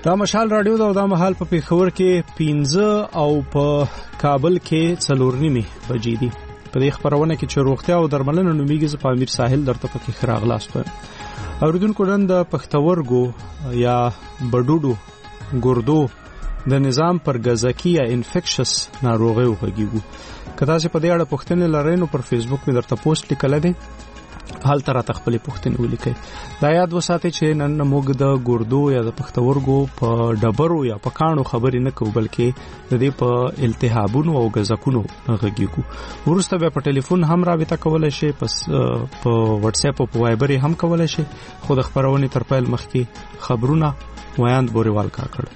دا مشال رادیو دا مهال په پیښور کې 15 او په کابل کې 4:30 بجې دي. په دې خبرونه کې چې روغتیا او درملنه نومیږي په امیر ساحل درته پکې خراغلاست. اوریدونکو نن د پښتورګو یا بډوډو ګردو د نظام پر غذاکی یا انفیکشس ناروغي وغږیږي. کله چې په دې اړه پوښتنه لرئ نو پر فیسبوک مې درته پوسټ لیکل دي. حال تر تخپل پوښتنه ولیکئ. دا یاد وساتئ چې نن موږ د ګردو یا د پښتورګو په ډبرو یا په کانو خبرې نه کوو بلکې د دې په التهابونو او غذاکونو غږیږو. ورسته به په ټلیفون هم رابطه کولای شئ، پس په واتس اپ او په وایبر هم کولای شئ. خو د خبرونې تر پیل مخکې خبرونه ویاند بوریوال کاکړ.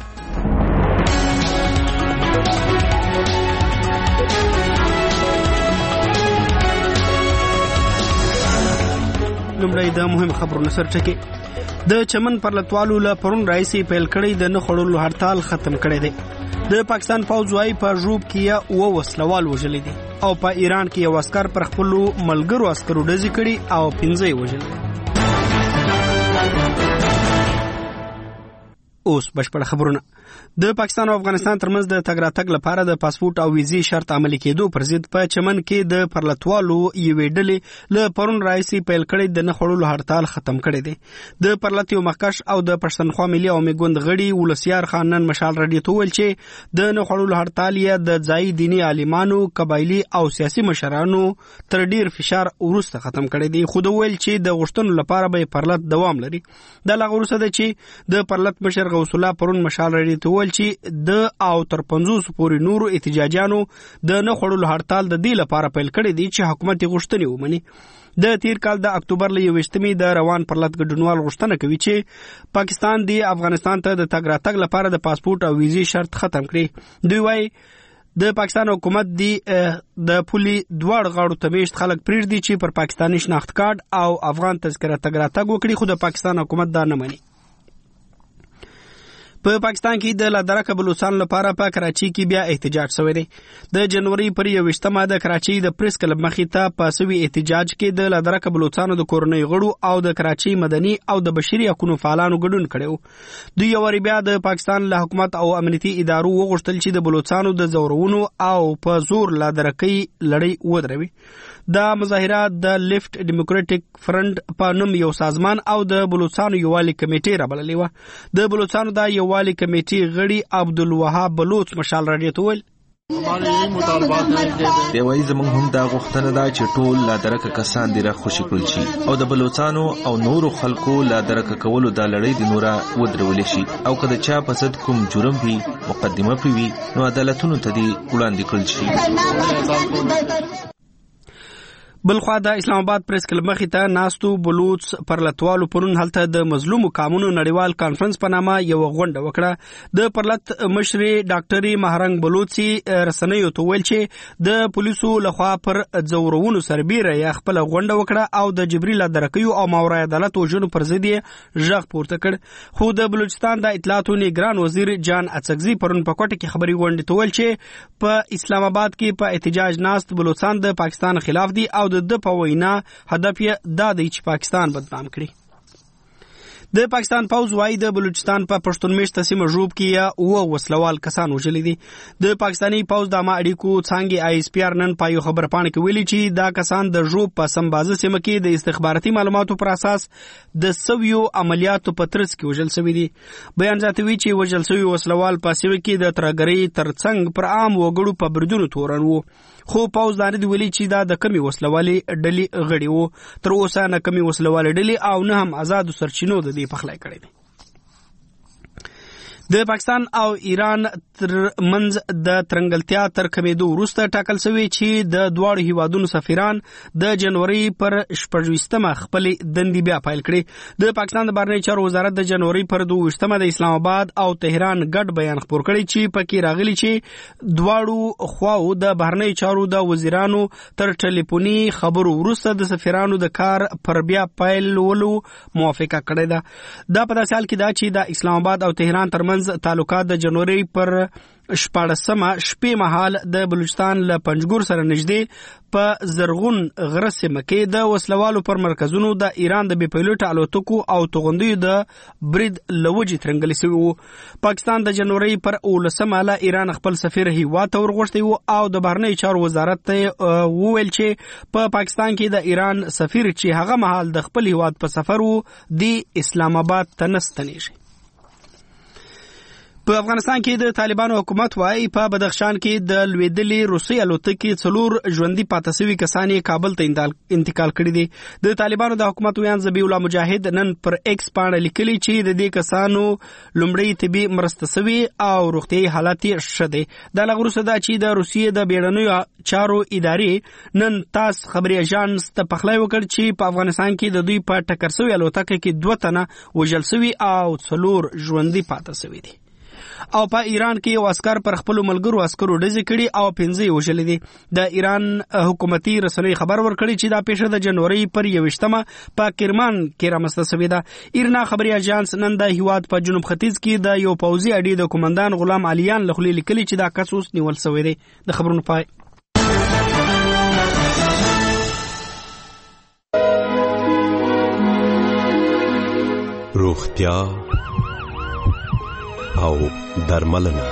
لومړی د مهم خبرونو سرټکی. د چمن پرلتوالو له پرون راځي پیل کړی د نه خړولو هړتال ختم کړی دی. د پاکستان فوج وايي په ژوب کې یو وسلوال وژل دي او په ایران کې یو عسكر پر خپل ملګرو عسکرو ډزې کړي او 15 وژل. اوس بشپړ خبرونه. د پاکستان او افغانستان ترمنځ د تګ راتګ لپاره د پاسپورت او ویزې شرط عملي کېدو پر ضد په چمن کې د پرلتوالو یوې ډلې له پرون راځي پیل کړی د نه خړولو هړتال ختم کړی دی. د پرلت یو مخکش او د پښتونخوا ملي او میګوند غړي ولسیار خان نن مشال رادیو ته ویل چې د نه خړولو هړتال یې د ځای دینی عالمانو، قبایلی او سیاسي مشرانو تر ډیر فشار ورسته ختم کړی دی. خو د ویل چې د غشتنو لپاره به پرلت دوام لري. د لغورسه د چې د پرلت مشر غوث الله پرون مشال رادیو ته ویل چې د او تر 50 پورې نورو احتجاجانو د نه خړولو هړتال د دې لپاره پیل کړی دی چې حکومت غوښتنې ومني. د تیر کال د اکتوبر له 21 د روان پرلت ګډونوال غوښتنه کوي چې پاکستان دی افغانستان ته د تګ راتګ لپاره د پاسپورت او ویزې شرط ختم کړي. دوی وايي د پاکستان حکومت دی د پولي دوړ غاړو ته میشت خلک پریږدي چې پر پاکستاني شناخت کارت او افغان تذکره تګ راتګ وکړي، خو د پاکستان حکومت دا نه مني. په پاکستان کې د لادرکه بلوچستان لپاره په کراچي کې بیا احتجاج شوی دی. د جنوري پر 21 د کراچي د پریس کلب مخې ته په سوي احتجاج کې د لادرکه بلوچستان د کورنۍ غړو او د کراچي مدني او د بشري حقوقو فعالانو ګډون کړو. دوی یو بیا د پاکستان له حکومت او امنیتي ادارو وغوښتل چې د بلوچستانو د زورونو او په زور لادرکۍ لړۍ ودروي. دا مظاهرات د لیفت ډیموکراټیک فرنٹ په نوم یو سازمان او د بلوچستان یووالي کمیټې رابللې و. د بلوچستان د یووالي کمیټې غړي عبدالوهاب بلوچ مشال رادیو ته ویل دی وایي زموږ هم دا غوښتنه ده چې ټول لادرکه کسان دې راخوشي کړل شي او د بلوچستانو او نورو خلکو لادرکه کولو دا لړۍ د نوره ودرول شي او که د چا په ضد کوم جرم وي مقدمه پرې وي نو عدالتونو ته دې وړاندې کړل شي. بلخوا د اسلام آباد پریس کلب مخې ته ناستو بلوچ پرلتوالو پرون هلته د مظلومو قومونو نړیوال کانفرنس په نامه یو غونډه وکړه. د پرلت مشري ډاکټري مهرنګ بلوچي رسنیو ته ویل چې د پولیسو لخوا پر ځورونو سربیره یا خپل غونډه وکړه او د جبري لادرکیو او ماورای عدالت وژنو پر ضد یې ژغ پورته کړ. خو د بلوچستان د اطلاعاتو نگران وزیر جان اڅکزي پرون په کوټه کې خبري غونډه ته ویل چې په اسلام آباد کې په احتجاج ناست بلوچستان د پاکستان خلاف دي او د په وینا هدف یې دا دی چې پاکستان بدنام کړي. د پاکستان پوځ وايي د بلوچستان په پښتون میشته سیمه ژوب کې یو وسلوال کسان وژلي دي. د پاکستاني پوځ د اړیکو څانګې آی اس پی آر نن په یو خبرپاڼه کې ویلي چې دا کسان د ژوب په سمبازه سیمه کې د استخباراتي معلوماتو پر اساس د سویو عملیاتو په ترڅ کې وژل شوي دي. بیان زیاتوي چې وژل شوي وسلوال په سیمه کې د ترګرۍ ترڅنګ پر عام وګړو په بریدونو تورن وو. خو پوځ دا نه ویلي چې دا د کمی وسلوالي ډلې غړي وو. تر اوسه نه کمی وسلوالي ډلې او نه هم آزاد سرچینو د دې پخلی کړی دی. د پاکستان او ایران تر منځ د ترنګلتیا تر کمیدو وروسته ټاکل شوی چې د دواړو هیوادونو سفیران د جنوري پر 28 خپل دندې بیا پیل کړي. د پاکستان د بهرنیو چارو وزارت د جنوري پر 22 د اسلام آباد او تهران ګډ بیان خپور کړی چې پکې راغلي چې دواړو خواو د بهرنیو چارو د وزیرانو تر ټلیفوني خبرو وروسته د سفیرانو د کار پر بیا پیلولو موافقه کړې ده. دا په داسې حال کې ده چې د اسلام آباد او تهران ترمنځ تعلقات د جنوري پر 14مه شپې مهال د بلوچستان له پنجګور سره نږدې په زرغون غره سیمه کې د وسلوالو پر مرکزونو د ایران د بې پیلوټه الوتکو او توغندیو د برید لوجې ترنګل شوی وو. پاکستان د جنوري پر 19مه له ایران خپل سفیر هیواد ته ورغوښتی وو او د بهرنی چارو وزارت ته وویل چې په پاکستان کې د ایران سفیر چې هغه مهال د خپل هیواد په سفر وو د اسلام آباد ته نستنیږي. په افغانستان کې د طالبانو حکومت وايي په بدخشان کې د لویدلې روسي الوتکې 4 ژوندۍ پاتې شوي کسان کابل ته انتقال کړي دي. د طالبانو د حکومت ویان ذبیح الله مجاهد نن پر ایکس باندې لیکلي چې د دې کسانو لومړی طبي مرسته شوي او روغتيایي حالت یې ښه دی. دا لغروسه ده چې د روسیې د بیړنیو چارو ادارې نن تاس خبري اژانس ته پخلی وکړ چې په افغانستان کې د دوی په ټکر شوی الوتکه کې 2 تنه وژل شوي او 4 ژوندۍ پاتې شوي دي. او په ایران کې یو عسكر پر خپل ملګرو عسکرو ډزې کړي او 15 وژل دي. د ایران حکومتي رسنۍ خبر ورکړي چې دا پیښه د جنوري پر 21مه په کرمان کې رامنځته شوې ده. ایرنا خبري اژانس نن د هیواد په جنوب ختیځ کې د یو پوځي اډې د کمانډان غلام علیان لخوا لیکلي چې دا کس اوس نیول شوی دی. د خبرونو پای. روغتیا او درملنه.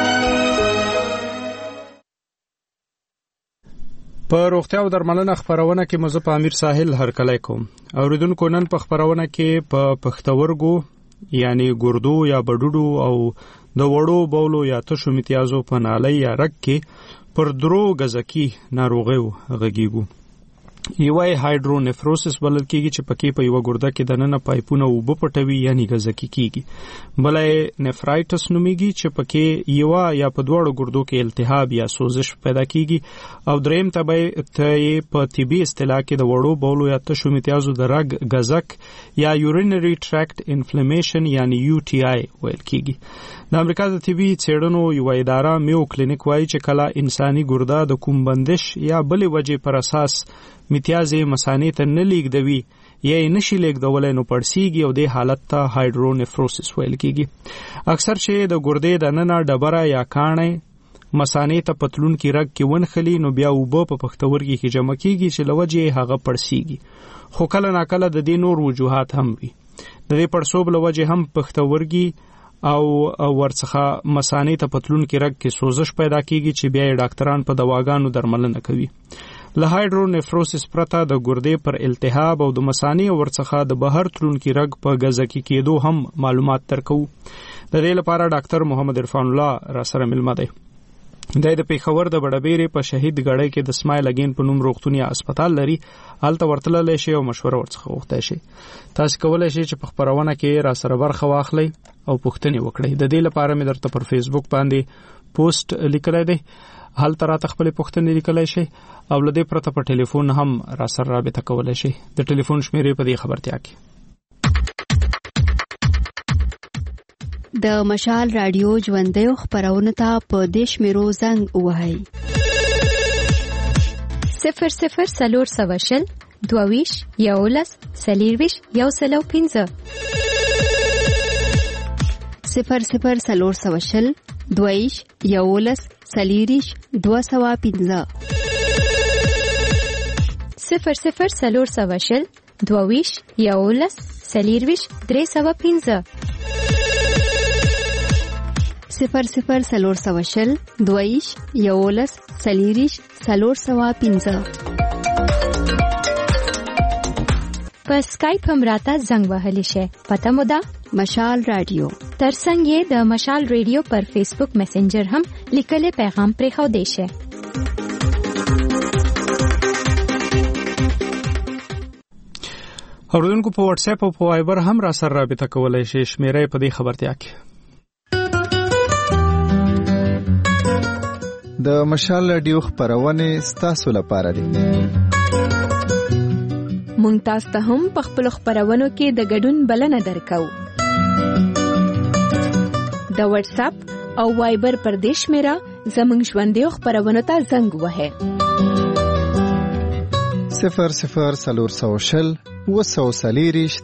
په روغتیا او درملنه خبرونه کې مزه په امیر ساحل هرکلی کوم. اوریدونکو نن په خبرونه کې په پښتورګو یعنی ګردو یا بډوډو او د وړو بولو یا تشو امتیازو په نالۍ یا رګ کې پر درو غزکی ناروغیو غږیږو. یوای هایدرونیفروسس بلل کېږي چې پکې په یو ګرده کې د ننه پایپونه وبو پټوي یعنی غزکی کېږي. بلای نفرایټس نومېږي چې پکې یو یا په دوړو ګردو کې التهاب یا سوزش پیدا کېږي. او دریم ته په طبي اصطلاح کې د وړو بولو یا تشو امتیازو د رګ غزک یا یورینری ټریکټ انفلیمیشن یعنی UTI ویل کېږي. د امریکا د طبي څېړنو یو اداره میو کلینیک وایي چې کله انساني ګرده د کوم بندش یا بلې وجې پر اساس امتیازې مثانې ته نه لیږدوي یا یې نشي لیږدولی نو پړسیږي او دې حالت ته هایدرونیفروسس ویل کېږي. اکثر چې د ګردې د ننه ډبره یا کاڼی مثانې ته پتلون کې رګ کې ونښلي نو بیا اوبه په پښتورګي کې جمع کېږي چې له وجې هغه پړسیږي. خو کله ناکله د دې نور وجوهات هم وي. د دې پړسوب له وجې هم پښتورګي او ورڅخه مثانې ته پتلون کې رګ کې سوزش پیدا کېږي چې بیا یې ډاکټران په دواګانو درملنه کوي. له هایدرونیفروسس پرته د ګردې پر التهاب او د مثانې ورڅخه د بهر تلونکي رګ په غزکی کېدو هم معلومات درکو. د دې لپاره ډاکټر محمد عرفان الله را سره ملما دی. د پیښور د بډبېرې په شهید غړې کې د سمایل اگین په نوم روغتوني هسپتال لري. هلته ورتللی شي او مشوره ورڅخه غوښتای شي. تاسو کولی شئ چې په خبرونه کې را سره برخه واخلئ او پوښتنې وکړئ. د دې لپاره مې درته پر فیسبوک باندې پوسټ لیکلی دی. هلته راته خپل پوښتنې لیکلی شي او له دې پرته په ټلیفون هم را سره رابطه کولی شي. د ټلیفون شمیرې په دې خبرتیا کې د مشال رادیو ژوندیو خبرونه ته په دې شمیرو زنګ ووهئ 00 22 11 40 105 00 22 11 40 205 00 22 11 40 305 00 22 11 40 305 په اسکایپ هم راته زنګ وهلی شي. پته مو ده مشال رادیو. ترڅنګ یې د مشال رادیو پر فیسبوک میسنجر هم لیکلي پیغام پرېښودی شي. اوریدونکو په واتس اپ او په وایبر هم را سره رابطه کولای شي. شمیرې په دې خبرتیا کې د مشال رادیو خبرونه ستاسو لپاره دي. مونږ تاسو ته هم په خپل خبرونو کې د ګډون بلنه درکو. د واتس اپ او وایبر پر دې شمیره زموږ ژوندیو خبرونو ته زنګ وهئ 00 240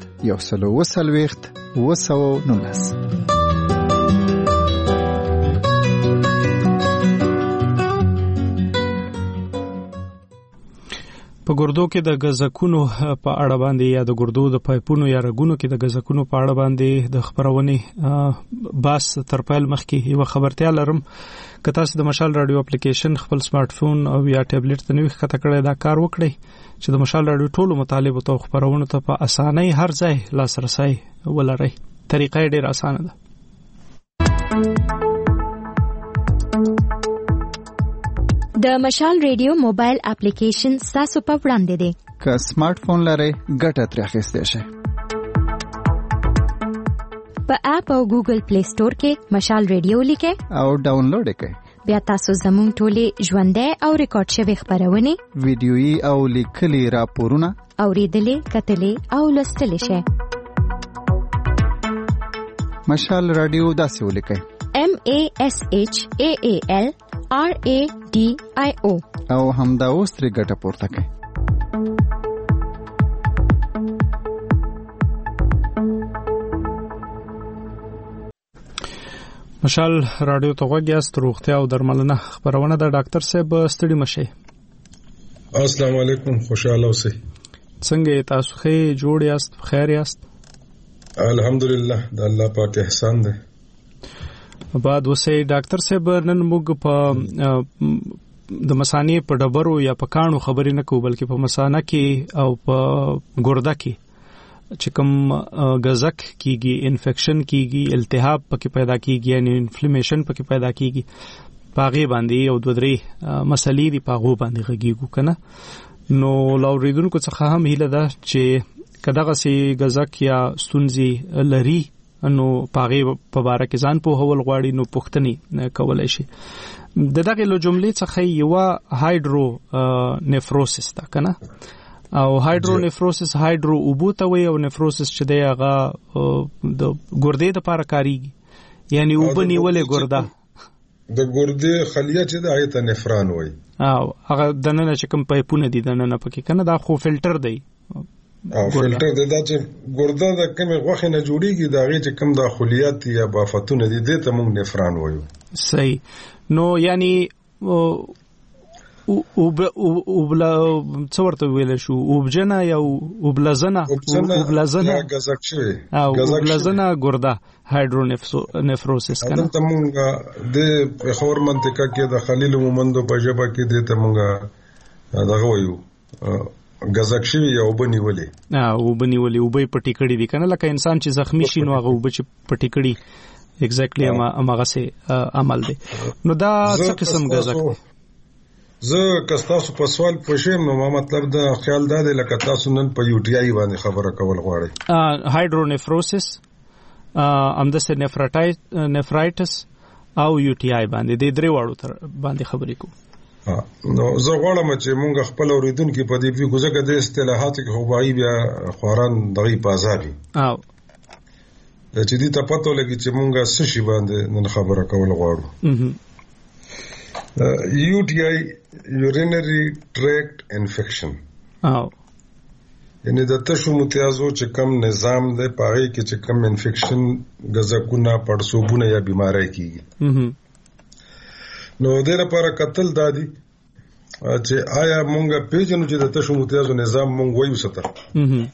119 په ګردو کې د غزکونو په اړه باندې یا د ګردو د پایپونو یا رګونو کې د غزکونو په اړه باندې د خبرونه باس تر پیل مخکې یو خبرتیا لرم که تاسو د مشال رادیو اپلیکیشن خپل سمارټ فون او یا ټابلیټ ته نوې خطا کړی دا کار وکړئ چې د مشال رادیو ټولو مطالب او خبرونه ته په اسانۍ هر ځای لاسرسي ولرئ. طریقه ډېر اسانه ده. د مشال ریډیو موبایل اپلیکیشن تاسو په وړاندې دی. که سمارټ فون لرئ ګټه ترې اخیستی شئ. په اپ او ګوګل پلی سٹور کې مشال ریډیو لیکئ او ډاونلوډ کړئ. بیا تاسو زموږ ټولې ژوندۍ او ریکارډ شوی خبرونه ویډیويي او لیکلي راپورونه اوریدلې کتلې او لوستلې شئ. مشال رادیو داسې ولیکئ MASHAAL RADIO او همدا اوس ترې ګټه پورته کړئ. مشال رادیو ته غوږ یاست. روغتیا او درملنه خبرونه د ډاکټر صاحب ستړي مشي. السلام علیکم، خوشاله اوسئ. څنګه تاسو ښه جوړ یاست؟ خیر یاست؟ الحمدلله، د الله پاک احسان دی. بعد وسه ډاکټر صاحب نن موږ په د مسانې په ډبرو یا په کانو خبرې نه کوو بلکې په مسانه کې او په ګرده کې چې کوم غزک کیږي، انفیکشن کیږي، التهاب پکې پیدا کیږي یعنی انفلیمیشن پکې پیدا کیږي پاغي باندې او دوه درې مسلې دی پاغو باندې غږیږي کنه. نو لاوریدونکو څخه هم هیله ده چې کداغه سي غزک یا ستونزي لري نو پاغي په باره کې ځان په هول غواړي نو پښتني کولای شي. د دغه له جملې څخه یو هایدرو نیفروسس دا کنه او هایدرو نیفروسس هایدرو اوبوته وي او نیفروسس چې دی هغه د ګردې د لپاره کاریږي یعنی وبني ولې ګرده د ګردې خلیه چې د ایت نفران وي او هغه دنه چې کوم پایپونه دي دنه پکې کنه دا خو فلټر دی او فلټر دا چې ګرده د کومه غوښه نه جوړیږي دا غي چې کوم داخليات یا بافتونه دي د ته موږ نفران وایو. صحیح. نو یعنی او بلا څورته ویل شو وبجنه یا وبلزنه یا غزکشي وبلزنه ګرده هایدرو نیفروسس کنه. ته موږ د خور منطقه کې د خلیل مومندو په جبه کې د ته موږ دغه وایو غزکشي یا وبنیولې وبنیولې وبې پټی کړی دي کنه لکه انسان چې زخمی شي نو هغه وب چې پټی کړی ایگزیکټلی هغه سه عمل دی. نو دا څه قسم غزک زه کستاسو په سوال پوښیم نو ما مطلب دا خیال دا دی لکه تاسو نن په یو ټی آی باندې خبره کول غواړئ. هایدرو نیفروسس امدسه نفرایټس او یو ټی آی باندې د درې واړو تر باندې خبرې کوو. نو زه غواړم چې مونږ خپل اوریدونکو په دې پیګو ځکه د اصطلاحات کې خوبایي بیا خوران دغه پازابي او چې دې ته پته لګي چې مونږه څه شی باندې نن خبره کول غواړو. یو ټی آی یورینری ټریکټ انفیکشن او یعنی د تشو متیازو چې کم نظام دی پاره کې چې کم انفیکشن غزکونه پړسوبونه یا بیماری کیږي. نو د لپاره قتل دادی چې آیا مونږه پیژنو چې د تشو متیازو نظام مونږ وایو ستر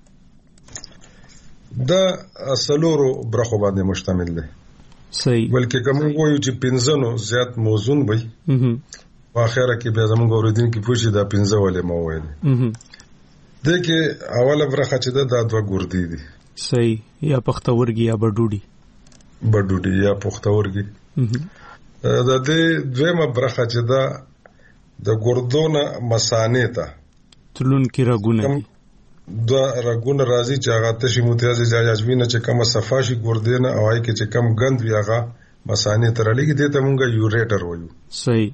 دا اصلورو برخو باندې مشتمل دی. صحیح. بلکې کوم وایو چې پنځنو زیات موزون وي په اخره کې بیا زموږ اوریدونکو پوښي دا پنځه ولې مو وایي دغه اوله برخه چې دا دوه ګردې دي. صحیح. یا پختورګي یا بډوډي یا پختورګي. د دې دویمه برخه چې دا د ګردونه مسانې ته تلون کې رګونه دي دا رګونه راځي چې هغه تشي متیازي ځایځوینه چې کومه صفاشي ګردینه او هغه کې چې کم غند وي هغه مسانې ته لګي دي ته مونږه یوریټر وایو. صحیح.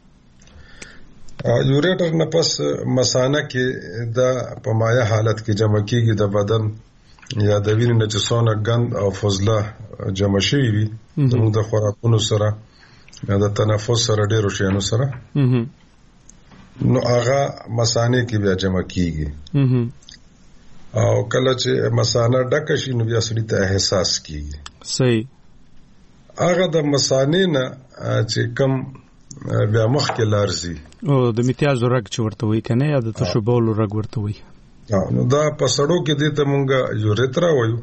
یوریټر نه پس مسانه کې دا په مایع حالت کې جمع کیږي د بدن یا د وینې نه چې څونه غند او فضله جمع شي وي زموږ د خوراکونو سره یا د تنفس سره ډیرو شیانو سره نو هغه مسانه کې بیا جمع کیږي او کله چې مسانه ډکه شي نو بیا سړی ته احساس کیږي. صحیح. هغه د مسانه نه چې کم بیا مخ کې لارزي او د میتیازو رګ چې ورته وي کنه یا د تشو بول رګ ورته وي. نو دا په سړو کې دې ته مونږه یوریترا وایو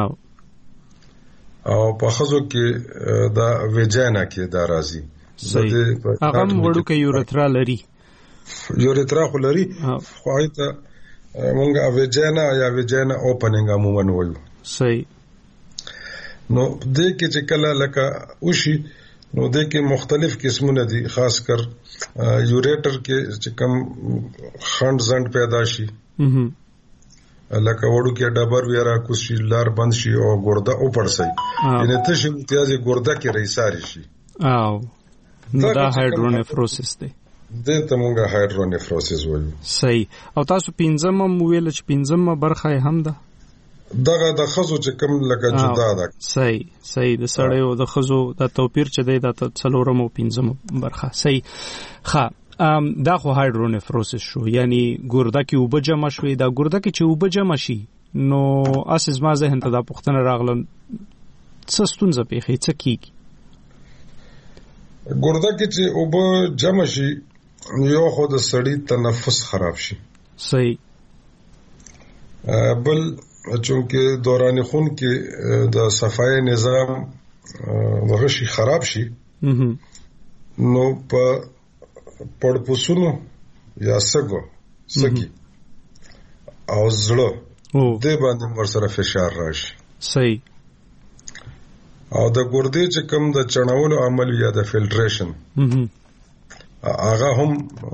او په خزو کې دا ویجانا کې دا راځي. هغه وړو کې یوریترا لري، یوریترا خو لري خو ایته مونږه ویجانا یا ویجانا اوپننګ عموما وایو. صحیح. نو دې کې چې کله لکه وشي نو دې کې مختلف قسمونه دي، خاص کر یوریټر کې چې کم خند زند پیدا شي لکه وړو کې ډبر ویرا کوشي لار بند شي او ګرده اوپر شي یعنی ته شي امتیازي ګرده کې رئیساري شي او نو دا هایډرونیفروسس دی. دې ته مونږه هایډرونیفروسس وایو. صحیح. او تاسو پنځم ویل چې پنځم برخه هم ده دغه د خزو چې کم لکه جدا ده. صحیح صحیح. د سړی او د خزو د توپیر چې دی د څلورم او پنځم برخه. صحیح. ښه دا خو هایډرونیفروسس شو، یعنی ګرده کې اوبه جمع شوي. دا ګرده کې چې اوبه جمع شي نو اساس ما ذهن ته دا پوښتنه راغله څه ستونزه پیښی څه کیږي؟ ګرده کې چې اوبه جمع شي یو خو د سړی تنفس خراب شي. صحیح. بل چونکه دوران خون کې د صفای نظام وغشي خراب شي نو په پړپوسونو یا سګي او زړه دې باندې ورسره فشار راشي. صحیح. او د ګردې چې کوم د چڼولو عمل یا د فلټریشن هغه هم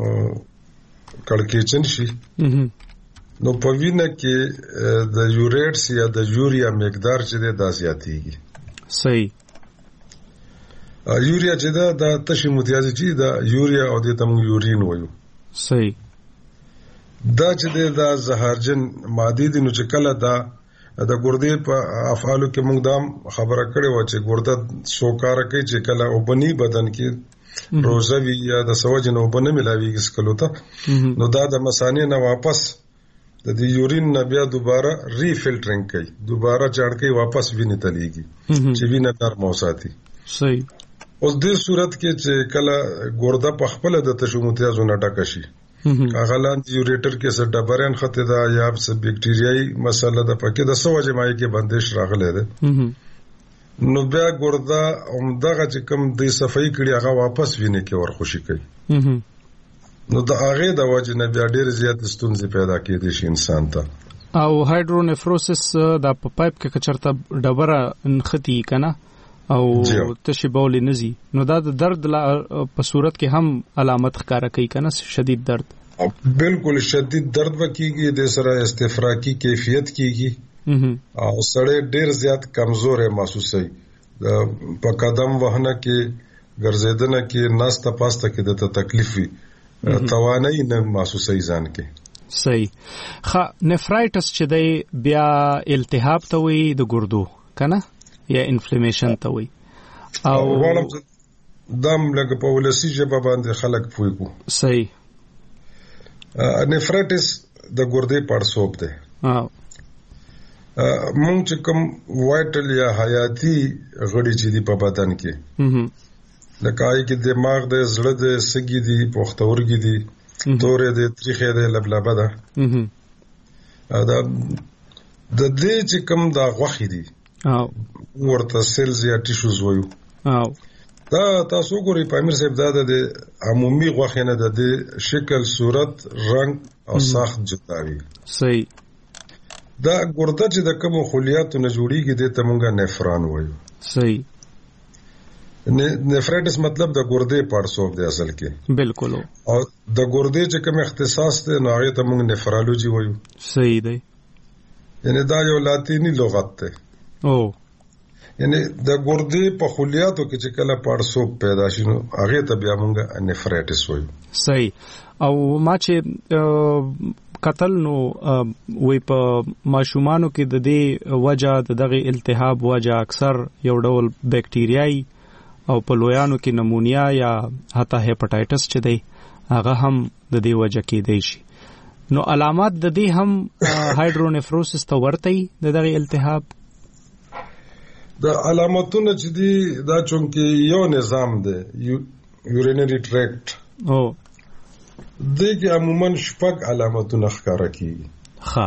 کړکېچن شي نو په وینه کې د یوریټس یا د یوریا مقدار چې د زیاتېږي. صحیح. یوریا چې دا تشي متیازي چې دا یوریا او د تم یورین وایو. صحیح. دا چې دا زهرجن ماده دي نو چې کله دا د ګردې په افعالو کې موږ دا خبره کړې و چې ګرده سوکاره کوي چې کله وبني بدن کې روزوي یا د سوجن وبنه ملاويږي سکلو ته نو دا د مثانې نه واپس د دې یورین نه بیا دوباره ریفلټرینګ کوي، دوباره چاړ کوي، واپس وینې ته لیږي چې وینه نرم وساتي. صحیح. اوس دې صورت کې چې کله ګرده په خپل د تشومتیازو نه ډکه شي هغه لاندې یوریټر کې څه ډبرین خطه ده یا څه بکټریايي مسله ده پکې د سوجه مای کې بندش راغله ده نو بیا ګرده دغه چې کوم د صفای کړي هغه واپس وینې کې ورخوشي کوي نو د هغه د وجه نه بیا ډېر زیات ستونزې پیدا کېدې شي انسان ته. او هایډرونیفروسس د پایپ کې چرته ډبره انختی کنه او تشی بول نزي نو دا د درد په صورت کې هم علامت ښکارا کوي کنه شدید درد. بالکل شدید درد وکيږي، د سره استفراقی کیفیت کیږي او سړی ډیر زیات کمزور محسوسوي، په قدم وهنه کې ګرځیدنه کې ناسته پاسته کې د تکلیف وي، توانایي نه محسوسوي ځان کې. صحیح. نفرایټس چې دی بیا التهاب ته وي د ګردو کنه یا انفلیمیشن ته وي او دم لکه په ولسی ژبه باندې خلک پوي. صحیح. نفرایټس د ګردې پړسوب دی. مونږ چې کوم وایټل یا حیاتي غړي چې دی په بدن کې لکه آی کې دماغ د زړه د سګي دی، پښتورګي دی، تورې د تریخې د لبلبه ده دا د دې چې کوم دا غوخي دی ورته سیلز یا ټیشوز وایو. دا تاسو ګورئ په امیر صاحب دا د عمومي غوښه نه د شکل، صورت، رنگ او ساخت جوړوي. صحیح. دا ګرده چې د کوم خلیاتو نه جوړیږي د تمونګه نفران وایو. صحیح. نفرایټس مطلب د ګردې پړسوب دی اصل کې. بالکل. او د ګردې چې کوم اختصاص دی نو هغه تمونګ نفرالوجي وایو. صحیح دی. یعنی دا یو لاتینی لغت دی. یعنی د ګردې په خلیاتو کې چې کله پړسوب پیدا شي نو هغه ته بیا موږ نفرایټس وایو. صحیح. او ما چې قتل نو وې په ماشومانو کې د دې وجہ دغه التهاب وجہ اکثر یو ډول بکټریاي او په لویانو کې نمونیا یا حتی هپاټایټس چې دی هغه هم د دې وجہ کې دی شي. نو علامات د دې هم هایډرونیفروسس ته ورته دغه التهاب د علامتونو چې دی دا چونکه یو نظام دی یورینری ټریکټ دغه عموما شپږ علامتونه ښکارا کیږي. ها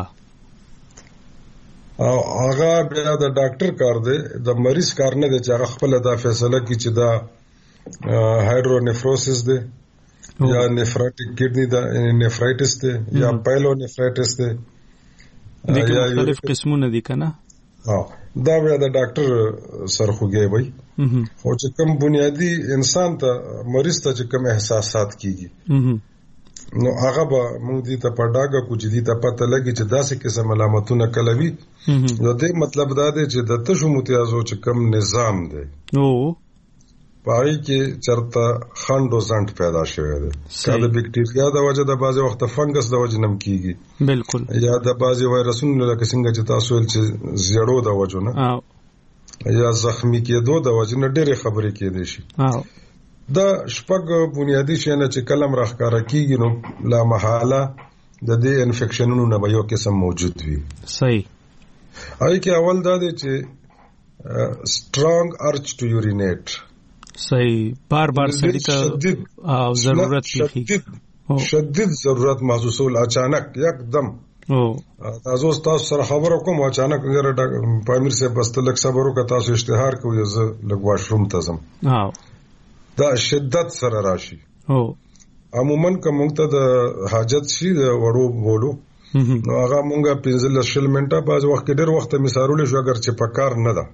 او هغه بیا د ډاکټر کار دی، د مریض کار نه دی چې هغه خپل دا فیصله کوي چې دا هایډرونیفروسس دی یا نیفراټیک کډنی دا نیفرایټس دی یا پایلونیفرایټس دی. دغه مختلف قسمونه دي کنه. دا بیا د ډاکټر سرخوږی وي. خو چې کوم بنیادی انسان ته مریض ته چې کوم احساسات کیږي نو هغه به موږ دې ته پډاګه کو چې دې ته پته لګي چې داسې قسم علامتونه کلوي. نو دې مطلب دا دی چې د تشو متیازو چې کوم نظام دی پای کې چرته خندو زنټ پیدا شوی دی. کله بکټیریا د وجه د بعضي وخت فنګس د وجه نم کیږي بالکل، یا د بعضي وایرسونو لکه څنګه چې تاسو ول چې زیړو د وجه نه یا زخمی کېدو د وجه نه ډېرې خبرې کېدې شي. دا شپږ بنیادی شیانه چې کلم راخکاره کیږي نو لا محاله د دې انفیکشنونو نه به یو قسم موجود وي. صحیح. هغه کې اول دا دی چې strong urge to urinate. صحیح. بار بار سړی ته ضرورت کیږي، شدید ضرورت محسوسول اچانک یکدم. تاسو سره خبرو کوم اچانک غیر پامیر سے بس تلک صبرو کا تاسو اشتهار کوی ز لګ واشروم تزم دا شدت سره راشي. عموما کوم ته د حاجت شي د وړو بولو نو هغه مونږه 15 منټه باز وخت ډېر وخت مثالول شو اگر چې پکار نه ده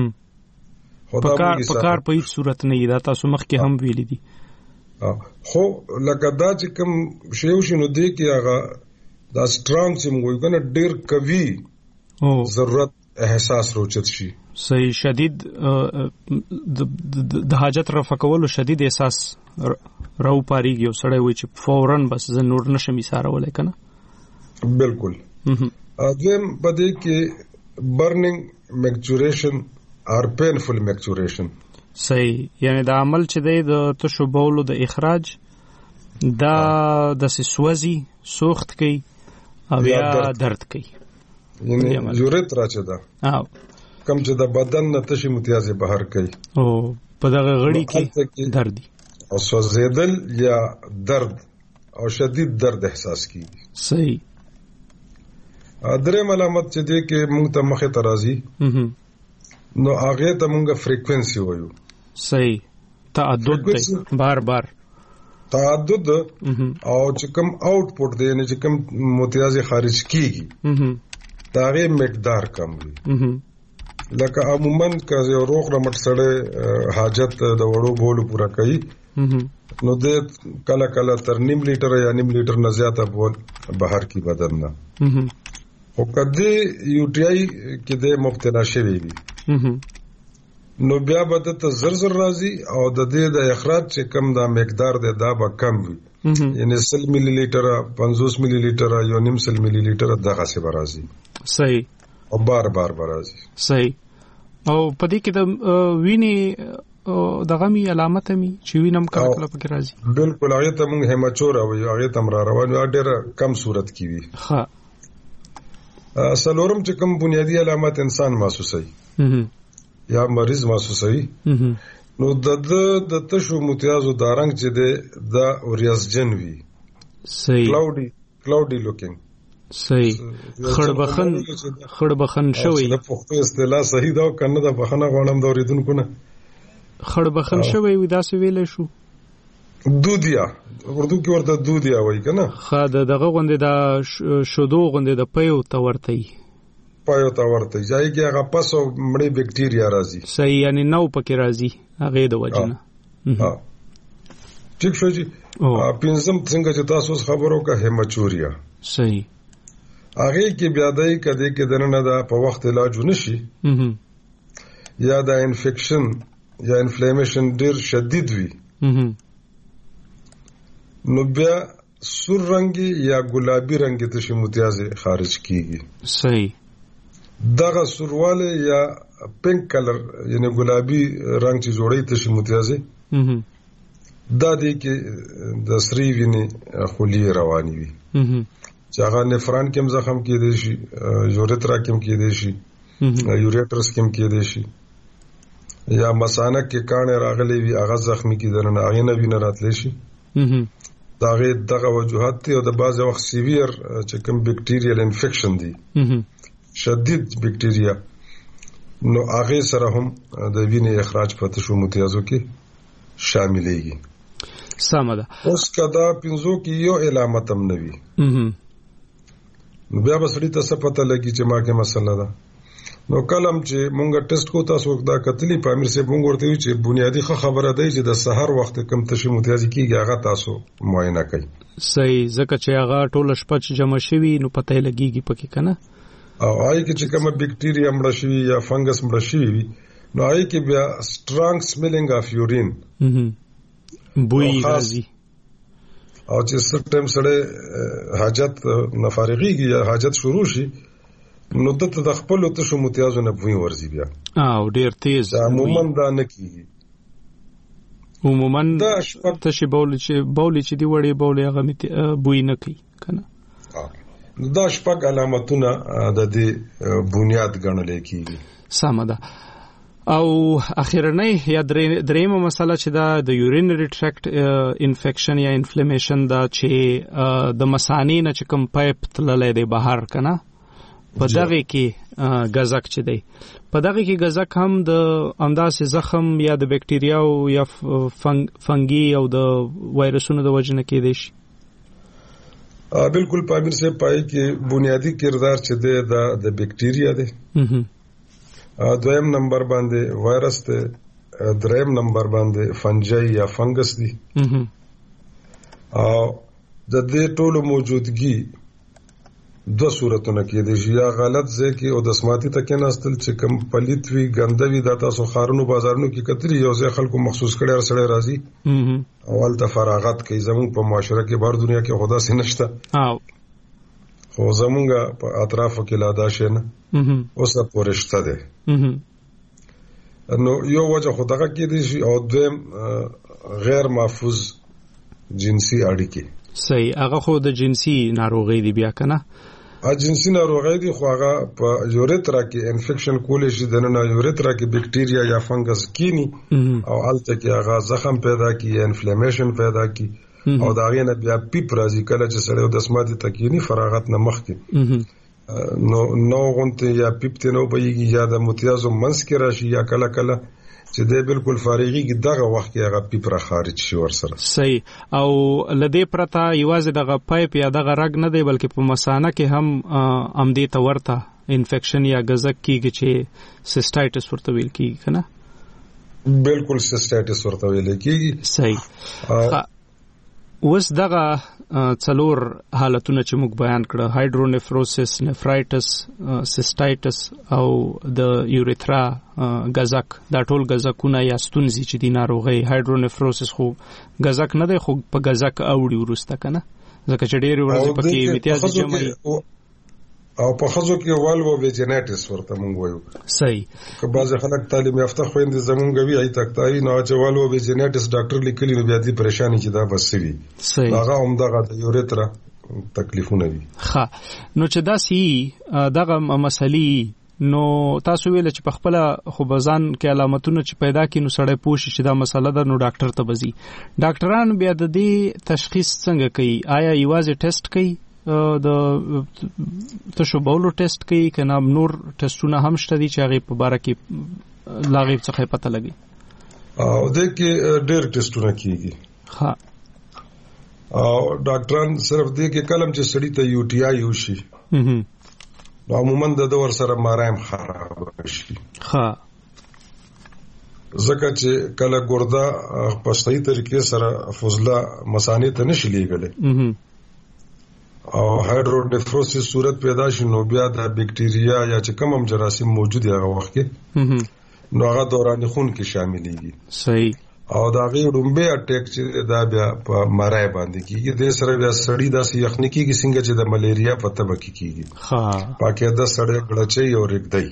پکار په هیڅ صورت نه دا تاسو مخ کې هم ویل دي. خو لکه دا چې کوم شیو شنو دی کې هغه دا سترونګ چې موږ کنه ډېر کوي ضرورت احساس روچت شي. صحیح. شدید د حاجت رفع کولو شدید احساس راو پاریږي او سړی وي چې فورن بس زه نور نشم ایثارولای کنه. بالکل. دویم بده کې برنینګ میکچوریشن اور پینفul میکچوریشن. صحیح. یعنی دا عمل چې دی د تشو بولو د اخراج دا د سوزي سوخت کوي او یا درد کوي. یعنی یوريترا چې دا کم چې د بدن نه تشي متیازه بهر کوي او په دغه غړي کې درد او سوځیدل یا درد او شدید درد احساس کیږي. صحیح. درې علامت چې دی کې موږ ته مخه ترازی نو هغه ته موږ فریکوئنسي وایو. صحیح. تعدد دی بار بار تعدد او چې کوم آوټپوټ دی نه چې کوم متیازه خارج کیږي دا غي مقدار کم وي. لکه عموما که یو روغ رمټ سره حاجت د وړو بولو پورا کوي نو د کله کله تر نیم لیټر یا نیم لیټر نه زیاته بول بهر کی بدن نه او کدی یو ټی آی کې د مبتلا شوی وي نو بیا به ته زر راځي او د دې د اخراج چې کم دا مقدار دی دا به کم وي. یعنی 100 ملي لیټر 50 ملي لیټر یا 900 ملي لیټر دغه څه راځي. صحیح. او بار راځي. صحیح. او پدې کې د ویني دغه می علامت می چې وینم کله پکې راځي. بالکل. هغه ته موږ هیماچور او هغه تم را روان ډېر کم صورت کې وي. ها. سلورم چې کوم بنیادی علامت انسان محسوسوي یا مریض محسوسوي نو د تشو متیازو د رنگ چې د اوریازجن وي. صحیح. کلاودی لوکینګ. صحیح. خړبخن شوی. د پښتو اصطلاح صحیح دا کنه د بخنه غوڼم د اوریدونکو نه خړبخن شوی وي دا څه ویل شو. دودیا اردو کې ورته دودیا وایي کنه. خا دغه غوندې د شودو غوندې د پيو تورتي ځای کې هغه پس او مړې بکټیریا راځي. صحیح. یعنی نو پکې راځي هغه د وجنه. ٹھیک شو جی. پنځم څنګه چې تاسو خبرو کا هیماچوریا. صحیح. هغه کې بیا دای کده کې دنه دا په وخت علاج ونشي یا دا انفیکشن یا انفلیمیشن ډیر شدید وي نو بیا سور رنگي یا ګلابي رنگي تشي متیازه خارج کیږي. صحیح. دغه سورواله یا پینک کلر یعنی ګلابي رنگ چې جوړي تشي متیازه دا دی کې د سری ویني خولي رواني وي چې هغه نفران کې زخم کېدې شي یوريترا کې کېدې شي یوریټرس کې کېدې شي یا مثانه کې کانه راغلي وي هغه زخمی کې درنه هغه نه ویني راتلی شي داغه دغه وجوهات ته او د بعض وخت سیویر چې کوم بکټیریل انفیکشن دي شدید بکټیریا نو هغه سره هم د وینې اخراج په تشو متیازو کې شاملېږي. سمه ده. اوس کدا پنځو کې یو علامت هم نه وي نو بیا به سړی ته څه پته لګي چې ما کې مسله ده. نو کلم چې مونږ ټیسټ کو تاسو دا کتلی په امیر سه مونږ ورته چې بنیادی خبره ده چې د سحر وخت کم تشو متیازي کیږي هغه تاسو معاینه کوي. صحیح ځکه چې هغه ټول شپه جمع شوی نو پته لګيږي پکې کنه. او آی کې چې کوم بکټیریا مړ شي یا فنګس مړ شي نو آی کې بیا سترونګ سمیلینګ اف یورین بوی راځي او چې سټیم سره حاجت نفارغيږي یا حاجت شروع شي نو دته د خپل تشو متیازو نه بوی ورزي بیا او ډیر تیز عموما دا نه کیږي. عموما تشي بول چې دی وړي بول هغه بوی نه کوي کنه. دا شپږ علامتونه د دې بنیاد ګڼل کېږي. سمه ده. او اخیرنۍ یا دریمه مسله چې دا د یورینری ټریکټ انفیکشن یا انفلیمیشن دا چې د مثانې نه چې کوم پایپ تللی دی بهر کنه په دغه کې غزک چې دی په دغه کې غزک هم د انداسې زخم یا د بکټیریا او یا فنګي او د وایرسونو د وجه نه کېدی شي. بالکل پامیر سے پای کې بنیادی کردار چې دی د بکټیریا دی. دویم نمبر باندې وایرس دی. دریم نمبر باندې فنجای یا فنګس دی. او د دې ټولو موجودګي دو صورتونه کې دي یا غلط ځای کې او د سماعتي تکې ناستل چې کم پلیت وی ګندوي د تاسو خارونو بازارونو کې کتري یو ځای خلکو مخصوص کړي او سره راځي اول ته فراغت کوي زموږ په معاشره کې بهر دنیا کې خدا سي نشته خو زموږ په اطرافو کې لا دا شي نه اوس پورشته ده نو یو وجه خدغه کې دي او دویم غیر محفوظ جنسي اړیکې. صحیح. هغه خو د جنسي ناروغي دی بیا کنه. جنسي ناروغي دی خو هغه په یوریترا کې انفیکشن کولې شي د نه یوریترا کې بکټیریا یا فنګس کینی او الته کې هغه زخم پیدا کی یا انفلیمیشن پیدا کی او دا غینه بیا پیپ راځي کله چې سره د سماعتي تکینی فراغت نه مخ کې نو غونته یا پیپ ته نو بېږي یا د متیازو منس کې راشي یا کله کله چې د بالکل فارغي کې دغه وخت کې هغه پیپ را خارج شي ورسره. صحیح. او لدې پرته یوازې دغه پایپ یا دغه رګ نه دی بلکې په مثانه کې هم امدې ته ورته انفیکشن یا غزک کیږي چې سیسټایټس ورته ویل کیږي کنه. بالکل سیسټایټس ورته ویل کیږي. صحیح. اوس دغه څلور حالتونه چې موږ بیان کړه هایډرونیفروسس نفرایټس سیسټایټس او د یوریترا غزک دا ټول غزکونه یا ستونزې چې د ناروغي هایډرونیفروسس خو غزک نه دی خو په غزک اوړي ورسته کنه ځکه چې ډېر ورځې پکې امتیاز جمعي او په خزو کې والو ویجنټس ورته مونږ وایو. صحیح. که بعض خلک تعلیم یافته خويندې زمونږ وی ای تکتای نو چې والو ویجنټس ډاکټر لیکلی نو بیا دې پریشانی چې دا بس وي. صحیح. هغه همدغه یوریترا تکلیفونه دي. ښه نو چې دا سی دغه مسلې نو تاسو ویل چې په خپل خو بزان کې علامتونه چې پیدا کینو سړی پوښي چې دا مسله ده نو ډاکټر ته بزي. ډاکټران بیا د دې تشخیص څنګه کوي؟ آیا یوازې ټیسټ کوي د تشو بولو ټیسټ کوي کنه نور ټیسټونه هم شته دي چې هغه په باره کې لاغي څخه پته لګي؟ او د کې ډېر ټیسټونه کیږي. ها او ډاکټران صرف دې کې کلم چې سړی ته یو ټي آی یو شي نو عموما د ور سره مارایم خراب شي. ها ځکه چې کله ګرده په صحیح طریقې سره فضله مثانې ته نشي لیږلی او هایډرونیفروسس صورت پیدا شي نو بیا د بکټیریا یا چې کوم هم جراثیم موجود هغه وخت کې نو هغه دوران خون کې شاملېږي. صحیح. او دا غي رومبه اٹیک چې دا بیا په مارای باندې کیږي د سره بیا سړی داسې یخنی کیږي څنګه چې د ملیریا په تبه کې کیږي. ها پاکه د سړی غړچي او رګدای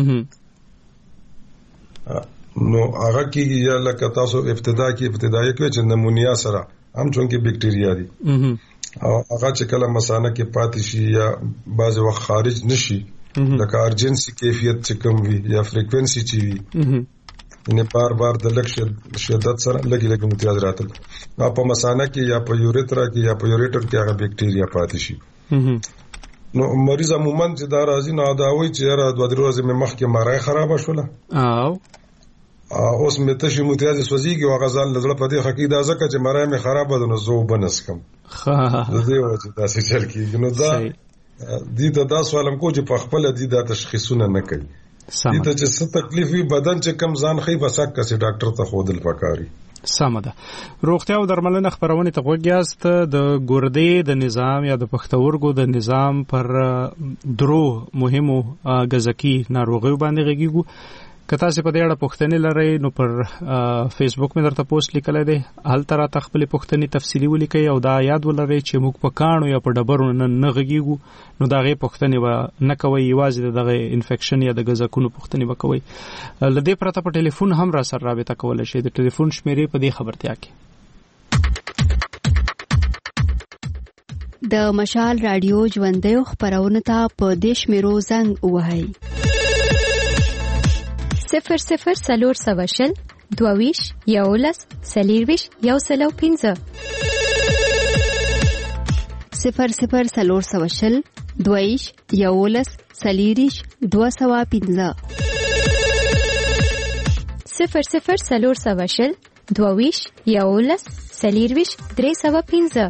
نو هغه کیږي یا لکه تاسو ابتدایي کې چې نمونیا سره هم چونکه بکټیریا دي او هغه چې کله مثانه کې پاتې شي یا بعض وخت خارج نشي لکه ارجنسي کیفیت چې کم وي یا فریکوئنسي چې وي یعنی بار د لک شدت سره لګي امتیاز راتل په مثانه کې یا په یوریترا کې یا په یوریټر کې هغه بکټیریا پاتې شي. نو مریض عموما چې دا راځي نو دا وایي چې را 2 ورځې مخکې مارای خراب شوله اوس مې تشي امتیاز سوځيږي او غزال لږه په دې حقیقت دا ځکه چې مارای مې خراب ده نو زو بنس کم د دې وجه دا څه چل کیږي. نو دا دې دا سوالم کو چې په خپل دې دا تشخیصونه نه کوي دې ته چې څه تکلیف وي بدن چې کم ځان خې بساک کسي ډاکټر ته خودل پکاري. سمه ده. روغتیا او درملنه خبرونه ته وګیاست د ګردې د نظام یا د پښتورګو د نظام پر درو مهمو غذاکی ناروغیو باندې غږیږو. کته چې په دې اړه پوښتنې لرئ نو پر فیسبوک مې درته پوسټ لیکلای دی هلته را تخپل پوښتنې تفصیلی ولیکئ او دا یاد ولرئ چې موږ په کانو یا په ډبرو نه غږیږو نو دا غي پوښتنې و نه کوي یوازې دغه انفیکشن یا د غذاکونو پوښتنې وکوي. لدې پرته په ټلیفون هم را سره رابطه کولای شئ. د ټلیفون شمیرې په دې خبرتیا کې د مشال رادیو ژوندۍ خبرونه ته په دیش میرو زنګ وهاي 00 سلور 22 یولس سلیرویش یو سلو 15 00 سلور 22 یولس سلیریش 215 00 سلور 22 یولس سلیرویش 315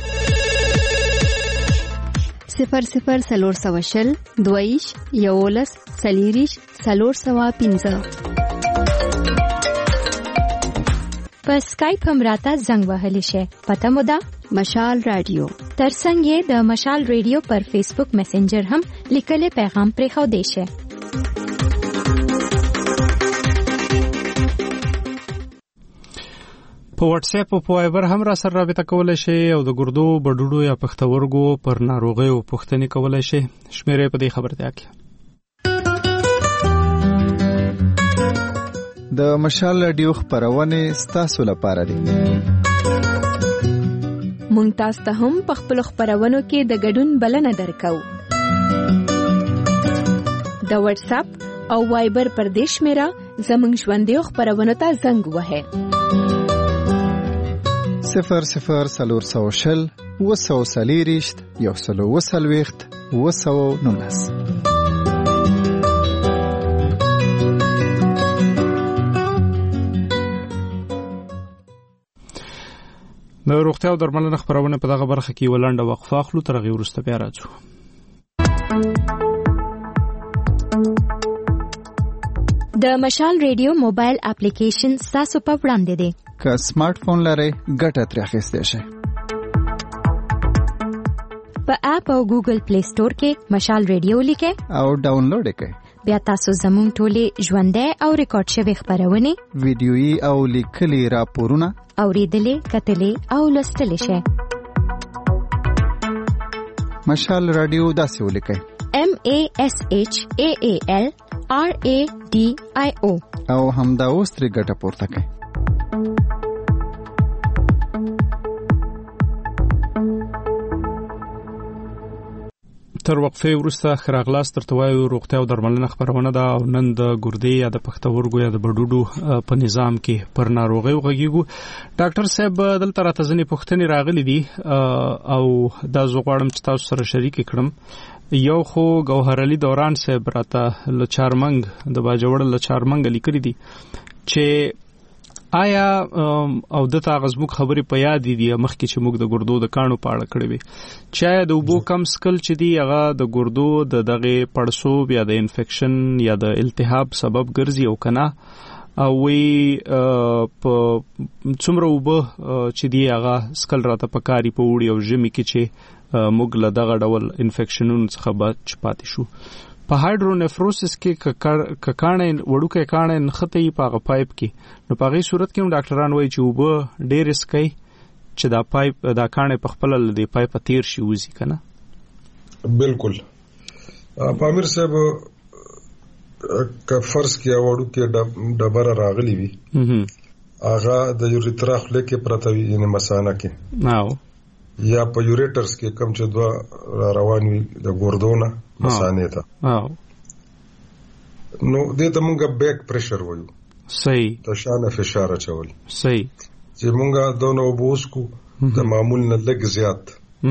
00 سلور 22 یولس سلیریش 315 په اسکایپ هم راته زنګ وهلی شي. پته مو ده مشال رادیو ترڅنګ یې د مشال ریډیو پر فیسبوک میسنجر هم لیکلي پیغام پرې خو دی شي. په واتس اپ او په وایبر هم را سره رابطه کولای شئ او د ګردو بډوډو یا پښتورګو پر ناروغیو پوښتنې کولای شئ. شمیرې په دې خبرتیا کې د مشال رادیو خبرونه ستاسو لپاره دي. مونږ تاسو ته هم په خپل خبرونو کې د ګډون بلنه درکو. د واتس اپ او وایبر پر دیش میرا زمنګ ژوندۍ خبرونه ته زنګ وهه 00 سلور 200 سلیریشت یو سلو وسلويخت 219 د روغتیا او درملنه خبرونه په دغه برخه کې ولنډه وقفه اخلو تر هغه وروسته بیا راځو. د مشال ریډیو موبایل اپلیکیشن تاسو په وړاندې دی. که سمارټ فون لرئ ګټه ترې اخیستئ شئ. په اپ او ګوګل پلی سٹور کې مشال ریډیو لیکئ او ډاونلوډ کړئ. بیا تاسو زموږ ټولې ژوندۍ او ریکارډ شوی خبرونه ویډیويي او لیکلي راپورونه اوریدلې کتلې او لوستلې شئ. مشال رادیو داسې ولیکئ MASHAALRADIO او همدا اوس ترې ګټه پورته کړئ. تر وقفه وروسته خراغلاس ترته وایو روغتیا او درملنه خبرونه ده او نن د ګردې یا د پښتورګو یا د بډوډو په نظام کې پر ناروغیو غږیږو. ډاکټر صاحب دلته راته ځینې پوښتنې راغلي دي او دا زه غواړم چې تاسو سره شریک کړم. یو خو ګوهر علي دوران صاحب راته له چارمنګ د باجوړ له چارمنګ لیکلي دي چې آیا او دته غزموک خبرې په یاد دي مخکې چې موږ د ګردو د کانو په اړه کړې وي چې د وبو کم سکل چې دی هغه د ګردو د دغه پړسوب یا د انفیکشن یا د التهاب سبب ګرځي او کنه او وی په څومره وبو چې دی هغه سکل راته پکاري په وړي او ژمي کې چې موږ له دغه ډول انفیکشنونو څخه بچ پاتې شو. په هایډرونیفروسس کې ککانې وړوکې کانې نخته یې په پایپ کې نو په غي صورت کې هم ډاکټران وایي چې وبو ډېر اسکي چې دا پایپ دا کانې په خپل د پایپ تیر شي وځي کنه. بالکل پامیر صاحب که فرض کې وړوکې ډبره راغلی وي هغه د یوریترا خله کې پرته وي یعنی مثانه کې یا په یوریټرز کې کم چې دوا روان وي د ګردونه مثانه ته نو دې ته موږ بیک پریشر وایو صحیح د شانه فشار چول صحیح چې مونږه دونو بوس کو د معمول نه لږ زیات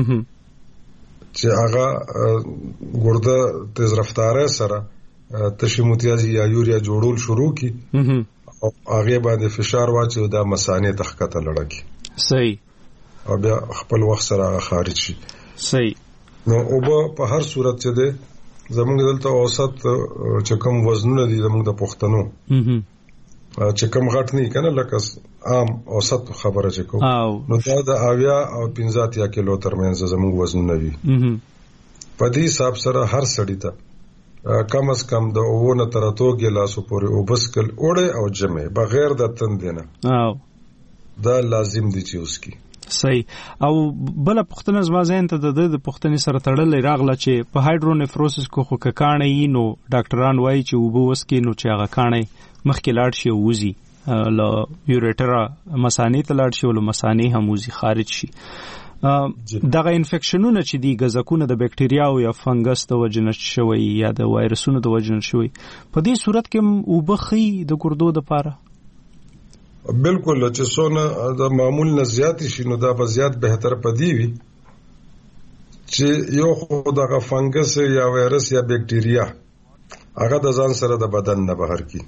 چې هغه ګرده تیز رفتاره سره تشموتیازي یا یوریا جوړول شروع کی او هغه باندې فشار واچو د مثانه تخکته لړکی صحیح او بیا خپل وخت سره خارج شي صحیح نو او په هر صورت چې ده زمونږ دلته اوسط چې کوم وزنونه دي زمونږ د پښتنو چې کوم غټ نه کنه لکه عام اوسط خبره چې کوم نو دا د 80 او 50 کیلو ترمنځ زمونږ وزنونه وي په دې حساب سره هر سړی ته کم از کم د 9 تر 2 ګلاسو پورې او بسکل اوړه او جمع بغیر د تند نه دا لازم دي چې اوس کی صحیح او بل پختنه زما ذهن ته د پختنې سره تړلې راغله چې په هایډرونیفروسس کو خو کانې نو ډاکټران وایي چې وبوس کې نو چې هغه کانې مخکې لاړ شي ووزي ل یوریټرا مثانې ته لاړ شي ول مثانې هم ووزي خارج شي دغه انفیکشنونه چې دی غزکونه د بکټریا او یا فنګس د وجنه شوی یا د وایرسونو د وجنه شوی په دې صورت کې وبخي د ګردو د پاره بالکل چې څونه د معمول نه زیات شي نو دا به زیات بهتر پدی وي چې یو خو دغه فنګس یا وایرس یا بکټریا هغه د ځان سره د بدن نه بهر کی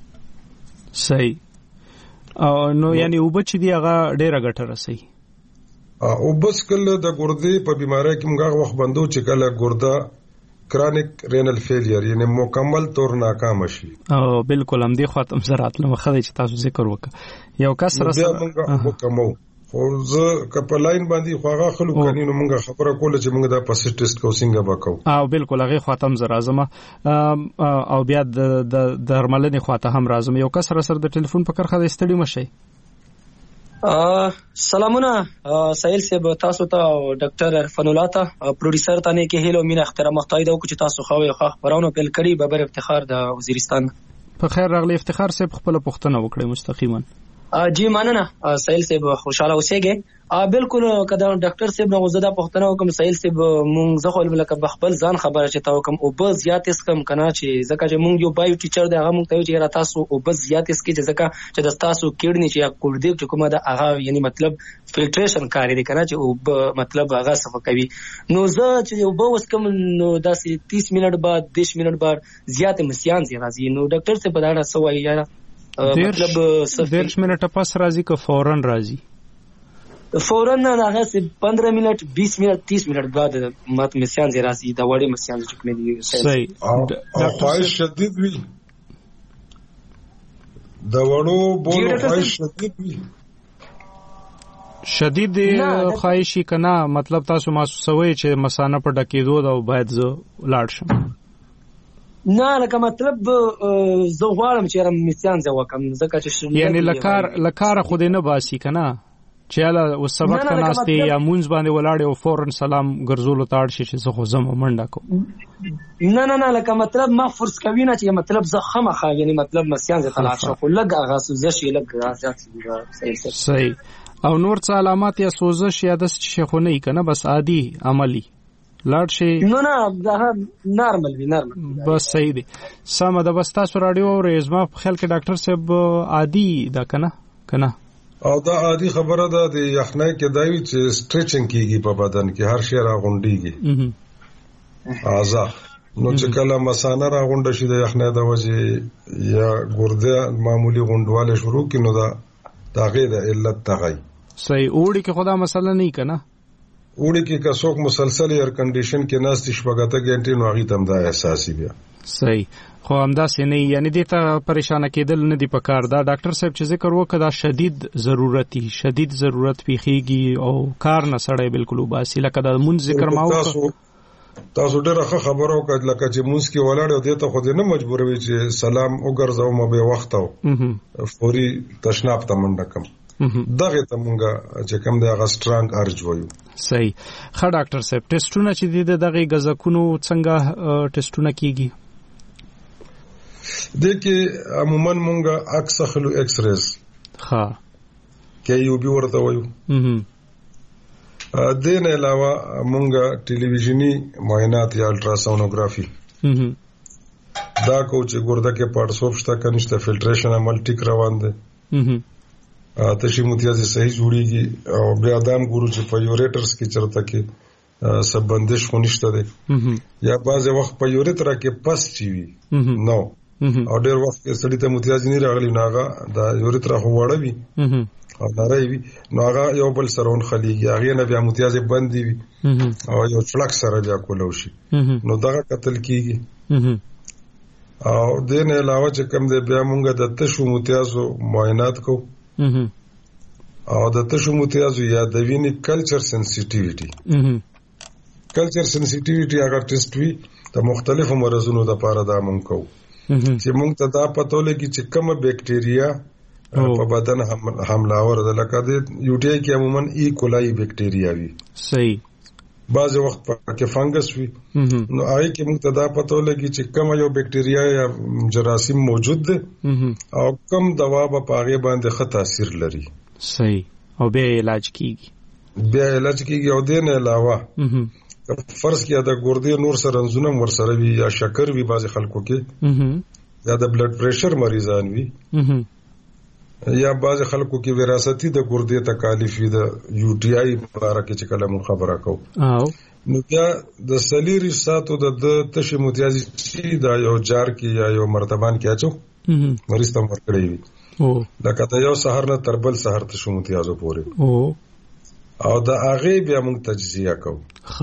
صحیح نو یعنی وبچ دی هغه ډیره ګټه رسي او بس کله د ګردې په بیماری کې موږ وخت بندو چې کله ګرده کرونیک رینل فیلیر یعنی مکمل طور ناکام شي او بالکل هم دی خاطم زراعت له مخه چې تاسو ذکر وکړه یو کس سره موږ وکمو خو زه کپلاین باندې خواغه خلک کني نو موږ خبره کوله چې موږ د پس ټیسټ کوسینګ وکاو او بالکل هغه خاطم زرازمه او بیا د درملنې خاطه هم رازم یو کس سره د ټلیفون په کرخه د استډیوم شي سلامونه سایل صاحب تاسو ته او ډاکټر عرفان الله ته پروډوسر ته نه کې هیلو مینه احترام مختایده او چې تاسو خو خبرونه پیل کړی ببر افتخار د وزیرستان په خیر راغلی افتخار صاحب خپل پښتنه وکړي مستقیما جی مننه سایل صاحب خوشاله اوسېږي بالکل کدا ډاکټر صاحب نو زدا پښتنه وکم سایل صاحب مونږ زه خپل ملک بخبل ځان خبره چې تا وکم او بز زیات اس کم کنه چې زکه چې مونږ یو بایو ټیچر دی هغه مونږ ته چې را تاسو او بز زیات اس کې چې زکه چې د تاسو کډنی چې یا کوړدې چې کومه د هغه یعنی مطلب فلټریشن کاری دی کنه چې او مطلب هغه صفه کوي نو زه چې او بوس کم نو داسې 30 منټ بعد 10 منټ بعد زیات مسیان زی راځي نو ډاکټر صاحب دا سوای یاره مطلب 10 منټه پس راځي که فورن راځي فورن نه هغه 15 منټ 20 منټ 30 منټ بعد مات مسیان زی راځي دا وړي مسیان چې کوم دي صحیح ډاکټر شدید وی دا وړو بولو خواهش شدید وی شدید خواهشي کنه مطلب تاسو محسوسوي چې مسانه په ډکېدو دا باید زه لاړ شم نه لکه مطلب زه غواړم چې رم مسیان زه وکم ځکه چې یعنی لکار خو دې نه باسي کنه چې اله وسبق تناستي یا مونږ باندې ولاړ او فورن سلام ګرځولو تاړ شي چې زه زم منډه کوم نه لکه مطلب ما فرض کوي نه چې مطلب زه خمخه یعنی مطلب مسیان زه تلاش خو لګ غاسو شي لګ صحیح او نور څه علامات یا سوزش یا د شیخونه ای کنه بس عادي عملی لاړ شي نه دا نارمل وی نارمل بس صحیح دي سم ده بس تاسو رادیو او رزما په خیال کې ډاکټر صاحب عادي دا کنه او دا عادي خبره ده د یخنۍ کې دایي چې سټریچینګ کیږي په بدن کې هر شی راغونډيږي اعضاء نو چې کله مثانه راغونډ شي د یخنۍ د وجه یا ګرده معمولی غونډواله شروع کینو دا غیر علت تغی صحیح اوړي کې خدا مسله نه کنه اوړي کې که څوک مسلسل ایر کنډیشن کې ناست شپږه غنټې نو هغه تم دا احساسي بیا صحیح خو همدا سینې یعنی دې ته پریشان کېدل نه دی پکار دا ډاکټر صاحب چې ذکر وکړه دا شدید ضرورت پیخيږي او کار نه سړی بالکل وباسي لکه دا مون ذکر ما وکړه تاسو ډېر ښه خبرو کړل لکه چې مونږ کې ولاړ او دې ته خو دې نه مجبوروي چې سلام وګرځاو مې به وخت او فوري تشناب ته منډه کم دغه ته مونږه چې کوم د غسترانګ ارج وایو صحیح ښه ډاکټر صاحب ټیسټونه چې دغه غزکونو څنګه ټیسټونه کیږي دغه عموما مونږه عکس خلو ایکس ریز ها کې یو به ورته وایو دین علاوه مونږه ټلویزیونی معاینات یا الټراسونوګرافي دا کو چې ګرده کې پړسوب شته کنيشته فلټریشن عمل ټیک روان دي تشي متیازي صحیح جوړیږي او بیا دام ګورو چې په یوریټرز کې چرته کې سب بندش خونشته دي یا بعض وخت په یوریترا کې پس چی وي نو او ډېر وخت کې سړی ته متیازي نه راغلی ناغه دا یوریترا خو وړه وي او نری وي ناغه یو بل سرون خلیږي هغه نه بیا متیازي بند دي او یو چلک سره بیا کولو شي نو دغه قتل کیږي او دین علاوه چې کوم دی بیا مونږ د تشو متیازو معاینات کو او د تشو متیازو یا د ویني کلچر سنسټیویټي کلچر سنسټیویټي اگر ټیسټ وي د مختلفو مرزونو لپاره دا مونږ کوو چې مونږ ته دا پته لګي چې کومه بکټیریا په بدن حمله ده لکه د یو ټي آی کې عموما ای کولای بکټیریا وي صحیح بعض وخت پکې فنګس وي نو هغه کې موږ ته دا پته لګي چې کوم یو بکټیریا یا جراثیم موجود ده او کوم دوا په هغه باندې ښه تاثیر لري صحیح او بیا علاج کیږي او دین علاوه فرض کیا د ګردې نور سرنزونه ورسره وي یا شکر وي بعض خلکو کې یا د بلډ پریشر مریضان وي یا بعض خلکو کې وراثتي د ګردې تکالیف وي د یو ټي آی لپاره کې چې کله مون خبره کو نو بیا د سلیری ساتو د تشي متیازي چې دا یو جار کې یا یو مرتبان کې اچو مریض ته ورکړی وي لکه ته یو سحر نه تر بل سحر ته شو متیازو پورې او دا هغه بیا موږ تجزیه کوو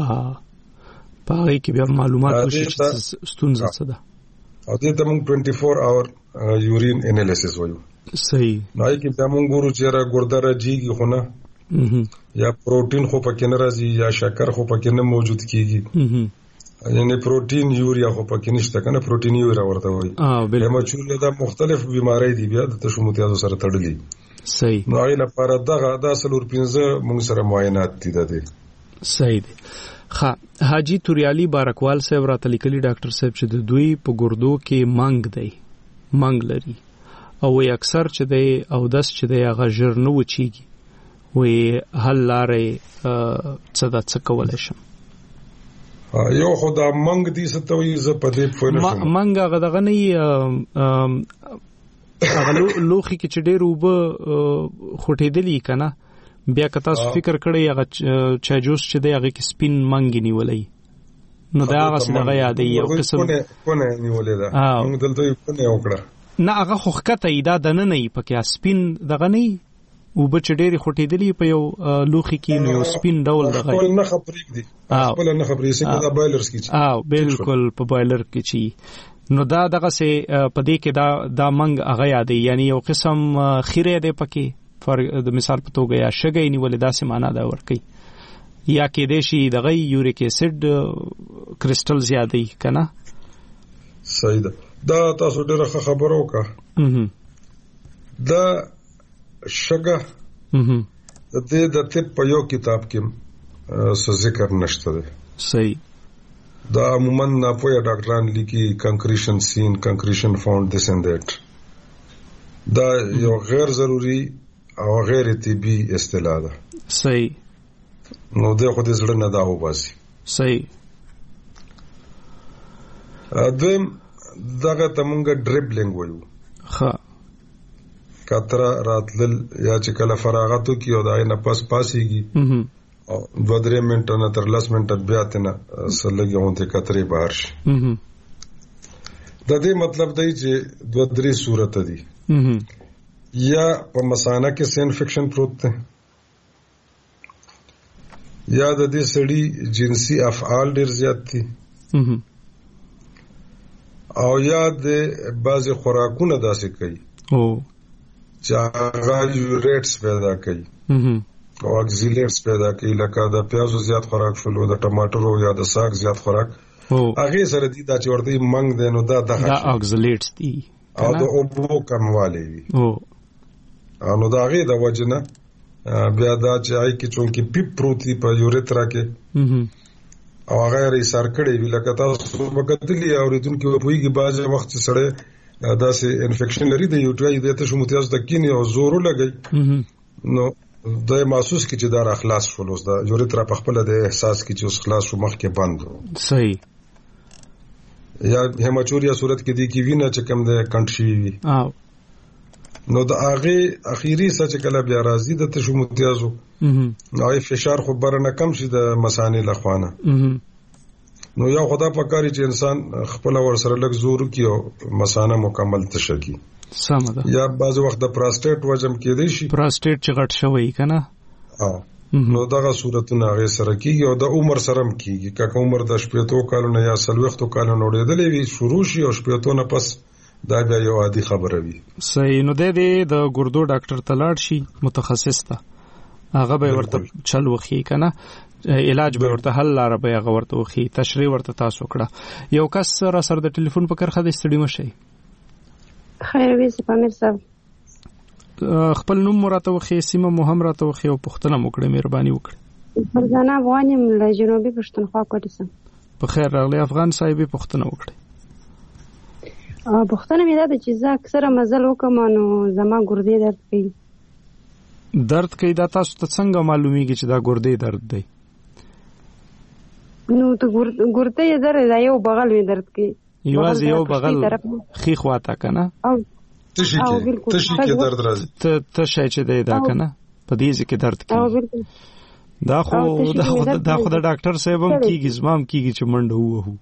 پاره کې بیا معلومات وشي چې ستونزه څه ده او دې ته موږ 24 اور یورین انالیسس وایو صحیح نو کې بیا موږ ګورو چې را ګرده راځي خو نه یا پروتین خو پکې نه راځي یا شکر خو پکې نه موجود کیږي یعنی پروتین یوریا خو پکې نشته کنه پروتین یوریا ورته وایي مچول دا مختلف بیماری دي بیا د تشو متیازو سره تړلي صحیح نو غیر لپاره دا سلور 15 موږ سره معاینات دي ده صحیح دي حاجی توریالی بارکوال صاحب راته لیکلي ډاکټر صاحب چې د دوی په ګردو کې منګ لري او وی اکثر چې دی او داس چې دی هغه ژر نه وچیږي وی حل لارې څه کولای شم یو خدا منګ دي ستوي ز په دې فورم منګ هغه دغه نه هغه لوخي کې چې ډېر وب خټېدلی کنه بیا که تاسو فکر کړئ هغه چا جوس چې دی هغه کې سپین منګ نیولای نو دا هغه څنګه یادې یو قسم کونه نیولې ده موږ دلته کونه وکړه نه هغه خوخته ایدا د نه پکې سپین دغه نه وب چې ډېر خټېدلی په یو لوخي کې نو سپین ډول دغه خپل نه خبرې دي خپل نه خبرې چې دا بایلرز کې بالکل په بایلر کې چی نو دا دغه سه پدې کې دا منګ هغه یادې یعنی یو قسم خیره ده پکې د مثال په توګه یا شګې نیولې داسې معنا دا ورکي یا کې دیشي دغه یوریک اسید کرسټل زیاتې کنه صحیح ده دا تاسو ډېر خبرو کا دا شګه د طب په یو کتاب کې څه ذکر نشته ده صحیح دا عموما ناپوهه ډاکټران لیکي کنکریشن سین کنکریشن فاوند دس اند دیٹ دا یو غیر ضروری او غیر طبي اصطلاح ده صحیح نو د خو دې زړه نه دا وباسي صحیح دویم دغه تمونګه ډریبلینګ وایو کتره راتل یا چې کله فراغتو کې او دای نه پاسيږي او 2-3 منټه نه تر 10 منټه بیا تنه سلګي هونته کتري بهر شي د دې مطلب دی چې 2-3 صورت دي یا په مثانه کې سه انفیکشن پروت ده یا د دې سړي جنسي افعال ډیر زیات دي او یا د بعض خوراکونه داسې کوي چې هغه یوریټس پیدا کوي او اکسیلیټس پیدا کوي لکه د پیازو زیات خوراک شلو د ټماټرو یا د ساګ زیات خوراک هغه سره دي دا چې ورته منګ دی نو دا اکسیلیټس دي او د اوبو کموالی وي نو دا هغه د وجنه بیا دا چې آی کې چونکی پیپ پروتي په یوریترا کې او هغه یې سر کړی وی لکه تاسو وګورئ اوریدونکو په یوه باز وخت سره دا سه انفیکشن لري د یو ټي آی د تشو متیاز د کینی او زور لګي نو د محسوس کی چې دا اخلاص شولوس دا یوریترا په خپل د احساس کی چې اوس خلاص شو مخ کې بند صحیح یا هیماچوریا صورت کې دي کې وینه چې کم ده کنټ شي وي نو د هغه اخیری سچ کله بیا راځي د تشو متیازو نو ای فشار خو برنه کم شي د مسانې لخوانه نو یو خدا پکاري چې انسان خپل ور سره لږ زور کی او مسانه مکمل تشکی سم ده یا بعض وخت د پراسټیټ وجم کې دی شي پراسټیټ چې غټ شوی کنه نو دغه صورتونه هغه سره کیږي او د عمر سره هم کیږي که عمر د 18 کالونو یا 30 کالونو وړېدلې وي شروع شي او 18 نه پس دا بیا یو عادي خبره وي صحیح نو د ګردو ډاکټر تلاړ شي متخصص ته هغه به ورته چل وخی کنه علاج به ورته حل لاره به هغه ورته وخی تشریح ورته تاسو کړه یو کس سره د ټلیفون په کرخه د استډی مشي خیر وي سپامیر صاحب خپل نوم مراته وخی سیمه مهم راته وخی او پښتنه موکړه مهرباني وکړه فرزانه افغانم له جنوبي پښتونخوا کوټه سم په خیر راغلی افغان صاحب پښتنه وکړه پښتنه مې دا چې زه اکثره مزل وکم نو زما ګردې درد کوي دا تاسو ته څنګه معلومیږي چې دا ګردې درد دی نو ته ګردې درد دا یو بغل می درد کوي یوازې یو بغل خې خواته کنه تشی کې درد راځي ته شای چې دی دا کنه په دې ځکه درد کوي دا خو د ډاکټر صاحب هم کیږي زمام کیږي چې منډه وو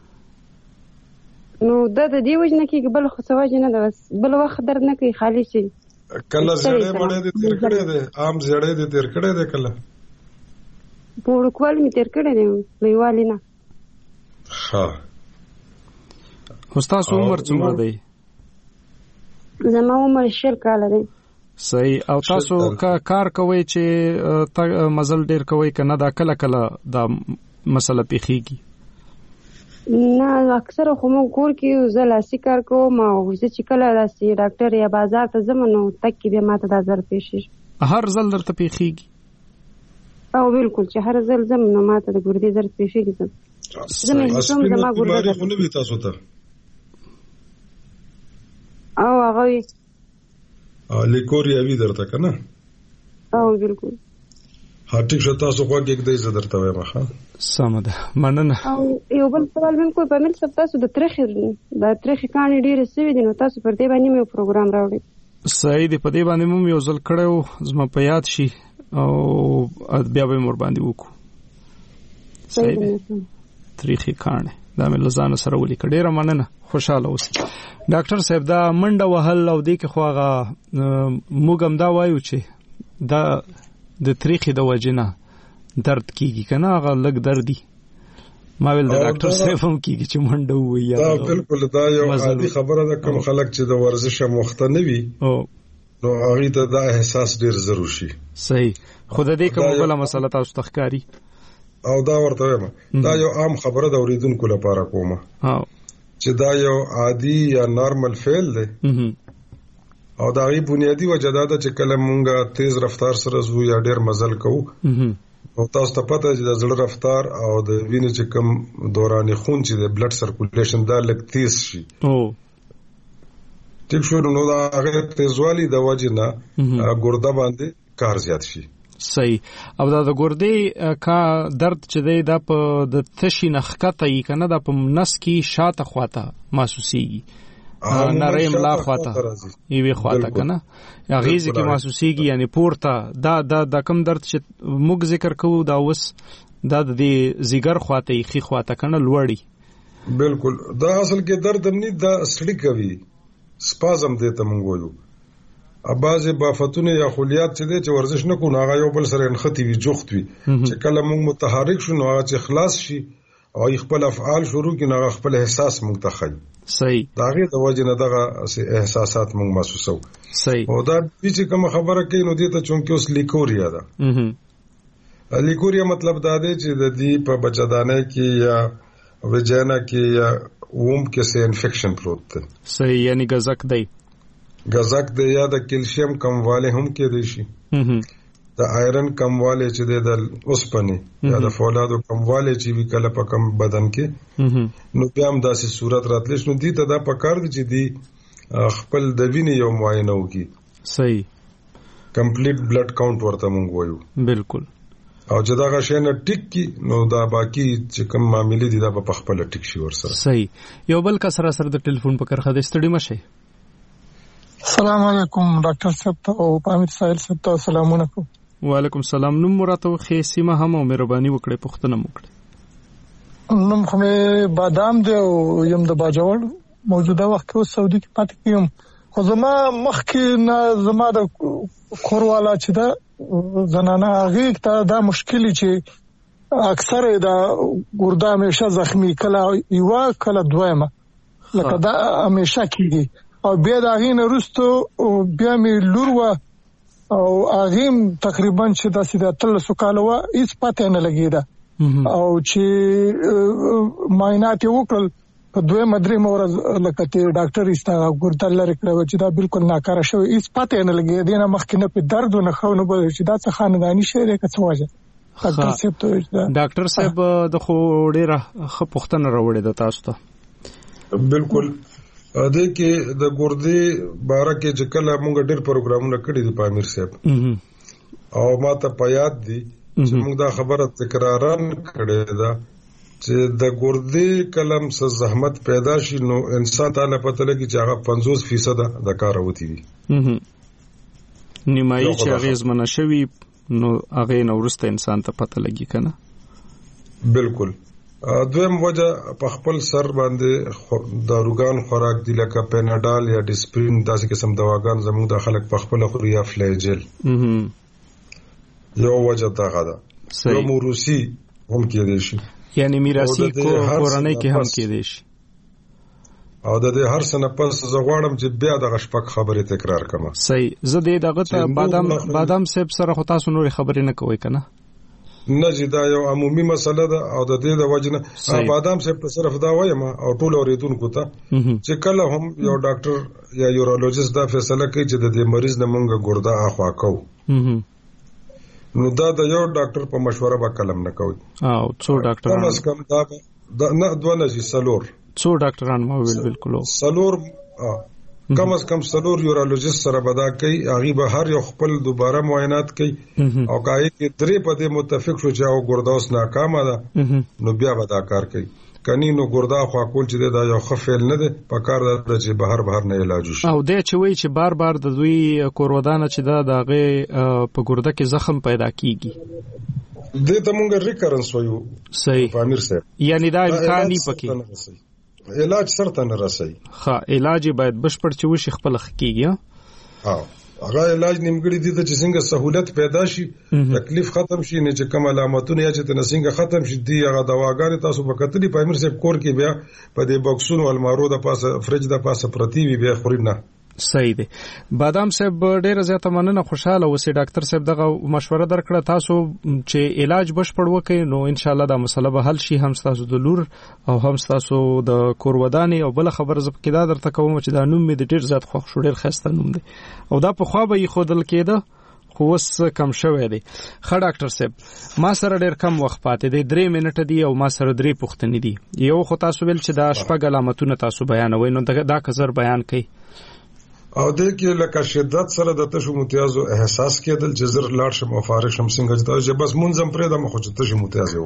نو د دې وجنه کې بل خو سواج نه ده بل وخت درد نه کوي خالی شي کله زړې مړې دې تیر کړې ده عام زړې دې تیر کړې ده کله پورکوال می تیر کړې ده لویوالي نه ها استاد عمر څومره دی زما عمر 20 کال دی صحیح او تاسو کار کوي چې مزل ډیر کوي کنه دا کله کله دا مسله پیخیږي نه اکثر خو موږ کور کې زلاسي کار کوم او چې کله راسي ډاکټر یا بازار ته ځم نو تک به ماته دا ضرر پیښیږي هر ځل درته پیخیږي او بالکل چې هر ځل زم نو ماته د ګردې ضرر پیښیږي زما هیڅوم زما ګردې خو نه وي تاسو ته او هغه لیکوریا وی درته کنه او بالکل هټیک شته تاسو خو کې دې زه درته وایم ښه سم ده مننه او یو بل سوال من کوی په مل سب تاسو د ترخی کانې ډیره سوي دي نو تاسو پر دې باندې یو پروګرام راوړی صحیح دی په دې باندې مو یو ځل کړو زما په یاد شي او بیا به مور باندې وکړو صحیح دی ترخی کانې دا مې لزان سره ولیک ډیره مننه خوشاله اوسئ ډاکټر صاحب دا منډه وهل او دې کې خو هغه موږ هم دا وایو چې دا د تریخي د وجنه درد کیږي کنه هغه لګ دردي ما ویل د ډاکټر صاحب هم کیږي چې منډه وایي دا بالکل دا یو عادي خبره ده کوم خلک چې د ورزش مخته نه وي نو هغه ته دا احساس ډیر ضروري شي صحیح خود دې کومه بل مسله تاسو تخکاری او دا ورته وایم دا یو عام خبره د اوریدونکو لپاره کومه چې دا یو عادي یا نارمل فعل دی او دا غي بنیادی وجه دا چې کله مونږه تیز رفتار سره زو یا ډیر مزل کوو او تاسو ته پته چې د زړه رفتار او د وینې چې کم دوران خون چې د بلډ سرکولیشن دا لږ تیز شي ټیک شو نو دا هغه تیزوالی د وجه نه ګرده باندې کار زیات شي صحیح او دا د ګردې کا درد چې دی دا په د تشي نخکته یې کنه دا په نس کې شاته خواته محسوسيږي نری ملا خواته یوه خواته کنه غیزه کې محسوسيږي یعنی پورته دا کم درد چې موږ ذکر کوو دا وس دا د زیګر خواته یې خي خواته کنه لوړی بالکل دا اصل کې درد نه دا سړی کوي سپازم دته مونږ وایو اباظه بافتونه یا خلیات چې د ورزش نه کو هغه یو بل سره انختی وي جوخت وي چې کله موږ متحرک شو نو هغه چې خلاص شي او خپل افعال شروع کړي نو خپل احساس موږ ته خي صحیح دا غي د وجه نه دغه احساسات موږ محسوسو صحیح او دا چې کوم خبره کوي نو دې ته چونکه اوس لیکوریا ده لیکوریا مطلب دا دی چې د دې په بچدانه کې یا وجانا کې یا ووم کې سه انفیکشن پروت ده صحیح یعنی غزک دی غزک د یا د کیلشیم کمواله هم کې دی شي د آیرن کمواله چې د اوسپنې یا د فولادو کمواله چې وی کله په کم بدن کې نو بیا هم داسې صورت راتلی نو دي ته دا پکار دي چې دی خپل د وینې یو معاینه وکړي صحیح کمپلیټ بلډ کاونټ ورته مونږ وایو بالکل او چې دا غشي نه ټیک کی نو دا باقی چې کوم معاملې دي دا په خپل ټیک شي ورسره. صحیح. یو بل کس سره د ټلیفون په کرخه د ستړي مشه. السلام علیکم ډاکټر صاحب او پامیر سایل صاحب ته سلام علیکم. وعلیکم السلام. نوم مراته خې سیمه هم او مهرباني وکړئ پوښتنه وکړئ. نوم خو مې بادام دی او یم د باجوړ موجوده وخت کې سعودي کې پاتې کېم خو زما مخکې نه زما د کوروالا چې دا زنانه هغه ته دا مشکلی چې اکثر دا ګرده همیشه زخمی کله یو کله دویمه لکه دا همیشه کیږي او بیا دا غین رستو بیا مې لور او اغیم تقریبا چې دا سیده تل سوکالوا هیڅ پته نه لګیدا او چې معاینات وکړل په دوه مدري مورز لکه ته ډاکټر استا ګورتل لري کړو چې دا بالکل ناکاره شوی هیڅ پته نه لګی دینه مخکې نه په درد نه خو نه بل چې دا څه خاندانی شی دی که څه وجه. ډاکټر صاحب د خو ډیره خپختنه راوړې د تاسو ته. بالکل د کې د ګردې باره کې چې کله موږ ډېر پروګرامونه کړی دي پامیر صاحب او ما ته په یاد دي چې موږ دا خبره تکرارن کړې ده چې د ګردې کلم څخه زحمت پیدا شي نو انسان ته نه پته لګي چې هغه 50% د کار وتی وي. نیمایي چې هغه زمنه شوی نو هغه نو ورسته انسان ته پته لګي کنه. بالکل. دویم وجه په خپل سر باندې داروګان خوراک دي لکه پیناډال یا ډیسپرین داسې قسم دواګان زموږ د خلک په خپل خوري یا فلیجل. یو وجه دا غدا. یو موروثي هم کېدای شي. یعنی میراثي کورنۍ کې هم کېدای شي. او د دې هر څه نه پس زه غواړم چې بیا د غشپک خبرې تکرار کړم. صحیح. زه دې دغه ته بادام صاحب سره خو تاسو نور خبرې نه کوئ کنه. نه چې دا یو عمومي مسله ده او د دې د وجنه بادام صاحب په صرف دا وایم او ټول اوریدونکو ته چې کله هم یو ډاکټر یا یورولوژیست دا فیصله کوي چې د دې مریض نه مونږ ګرده اخوا کوو نو دا د یو ډاکټر په مشوره به کلم نه کوي. او څو ډاکټران کم از کم دا نه دوه نه سلور څو ډاکټران ما ویل بالکل سلور کم از کم سلور یورولوژیست سره بدا کوي هغه به هر یو خپل دوباره معاینات کوي او کای کې درې په دې متفق شو چې او ګرداس ناکامه ده نو بیا بدا کار کوي کني نو ګردا خو کول چې دا یو خفل نه ده په کار ده چې بهر نه علاج شي. او د چوي چې بار بار د دوی کورودانه چې دا دغه په ګرده کې زخم پیدا کیږي د ته مونږ ریکرنس وایو. صحیح. پامیر صاحب یعنی دا امکان نه پکې علاج سره نه رسي. ها علاج باید بشپړ چې وشي خپل خکېږي. هغه علاج نیمګړی دي چې څنګه سہولت پیدا شي تکلیف ختم شي نه چې کوم علامتونه یا چې څنګه ختم شي دی هغه دواګانې تاسو په کتلی پامیر صاحب کور کې بیا په دې بکسونو المارو د پاسه فرج د پاسه پرتی وي بیا خوري نه. صحیح دی. بادام صاحب ډیره زیاته مننه خوشاله اوسئ ډاکټر صاحب دغه مشوره درکړه تاسو چې علاج بشپړ وکړي نو ان شاء الله دا مسله به حل شي هم تاسو د لور او هم تاسو د کورودانې او بل خبر زب کې دا درته کوم چې دا نوم می د ډیر زیات خوښ شو ډیر خسته نوم دی او دا په خوا به یې خودل کېده خو وس کم شوی دی. ښه ډاکټر صاحب ما سره ډیر کم وخت پاتې دی 3 منټه دی او ما سره 3 پوښتنې دي. یو خو تاسو ویل چې دا شپږ علامتونه تاسو بیانوي نو دا کزر بیان کړئ. او د کې لکه شدت سره د تشو متیازو احساس کېدل چې زر لاړ شم او فارغ شم څنګه چې بس منځم پرې د مخ چې تشو متیازو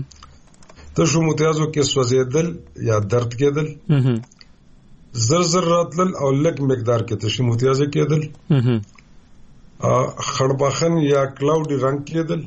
تشو متیازو کې سوځیدل یا درد کېدل زر زر راتل او لږ مقدار کې تشو متیازو کېدل خړبخن یا کلاوډي رنگ کېدل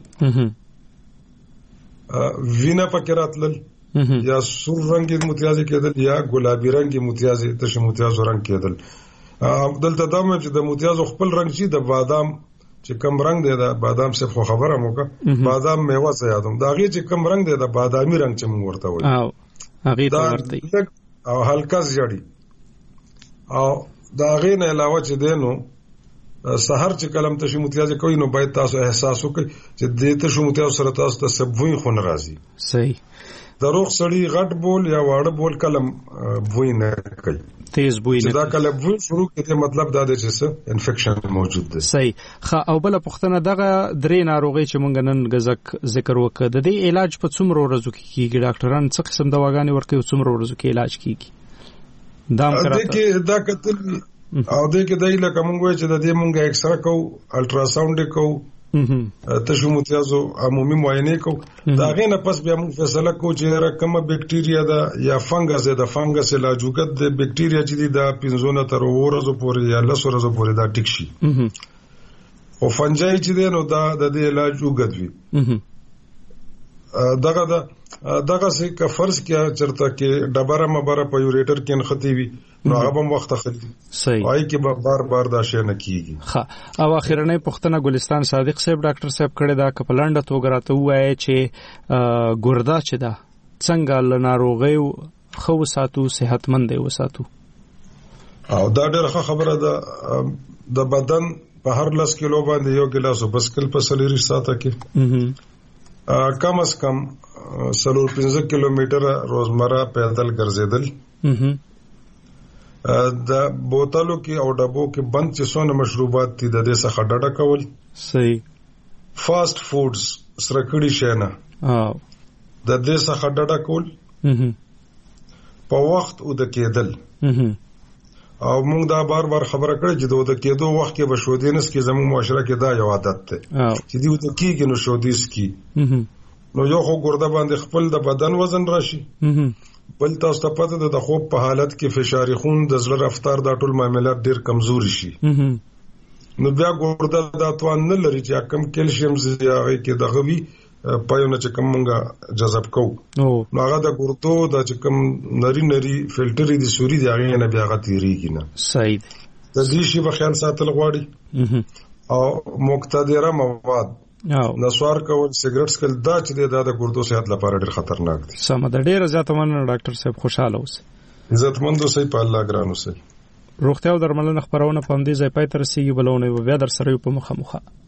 وینا پکې راتل یا سور رنگي متیازو کېدل یا ګلابي رنگي متیازو تشو متیازو رنگ کېدل. دلته دا مې چې د متیازو خپل رنگ شي د بادام چې کم رنگ دی د بادام څخه خو خبره موکه بادام میوه څه یادوم دا غي چې کم رنگ دی د بادامي رنگ چې موږ ورته وایو او هغه ته ورته او هلکا زیړی او دا غي نه علاوه چې دینو سحر چې کلم ته شي متیازو کوي نو باید تاسو احساس وکړئ چې د ته شو متیازو سره تاسو ته سبوي خون راځي. صحیح. دروغ سړی غټ بول یا واړه بول کلم بوی نه کوي تیز بوی نه دا کله بوی شروع کړي مطلب دا دی چې انفیکشن موجود دی. صحیح. او بل پښتنه دغه درې ناروغي چې مونږ نن ذکر وکړه د دې علاج په څومره ورځو کې کیږي ډاکټران څه قسم دواګانې ورکوي څومره ورځو کې علاج کیږي دا کې دا کتل او دې کې دای لکه مونږ چې د دې مونږ ایکسره کو الټرا ساوند کو تشو متیازو عمومي معاینه کو دا غینه پس بیا موږ فیصله کو چې رقمه بکټیریا دا یا فنګس د فنګس علاجوګت د بکټیریا چې دا 15 تر ورځو پورې یا 10 ورځو پورې دا ټیک شي او فنجای چې دی نو دا د علاج وګت وي دغه څه کا فرض کیا چرته کې ډبره مبره په یوریټر کې نختی وي نو هغه هم وخت اخلي صحیح وای کې بار بار دا شی نه کیږي ها او اخیرنۍ پښتنه ګلستان صادق صاحب ډاکټر صاحب کړه دا کپلانډه توګه راته وایي چې ګردا چې دا څنګه لناروغي خو ساتو صحتمند وساتو او دا ډېره خبره ده د بدن په هر 10 کیلو باندې یو ګلاس وبسکل په سلیری ساته کې کم از کم 15 کیلومتر روزمره پیدل ګرځیدل د بوتلو کې او ډبو کې بند چې څونه مشروبات دي د دې څخه ډډه کول صحیح فاست فودز سره کړي شینه د دې څخه ډډه کول په وخت او د کېدل او موږ دا بار بار خبره کړې چې د کېدو وخت کې به شودینس کې زموږ معاشره کې دا یو عادت ده چې دی د کېږي نو شودیس کې نو یو خو ګرده باندې خپل د بدن وزن راشي بل تاسو ته پته ده د خوب په حالت کې فشار خون د زړه رفتار دا ټول معاملات ډیر کمزوري شي نو بیا ګرده دا توان نه لري چې کم کیلشیم زیاغي کې دغه وی پایونه چې کومه جذب کو نو هغه د ګردو د چې کوم نری فلټر دي سوري دی هغه نه بیا غتیریږي نه صحیح د دې شی په خیال ساتل غواړي او مقتدره مواد نسوار کول سیګریټس کول دا چې د ګردو صحت لپاره ډیر خطرناک دي سم د ډیر زیات مننه ډاکټر صاحب خوشاله اوسئ عزتمند اوسئ په الله ګران اوسئ روغتیا او درملنه خبرونه په دې ځای پای تر رسیدي بلونه بیا در سره په مخه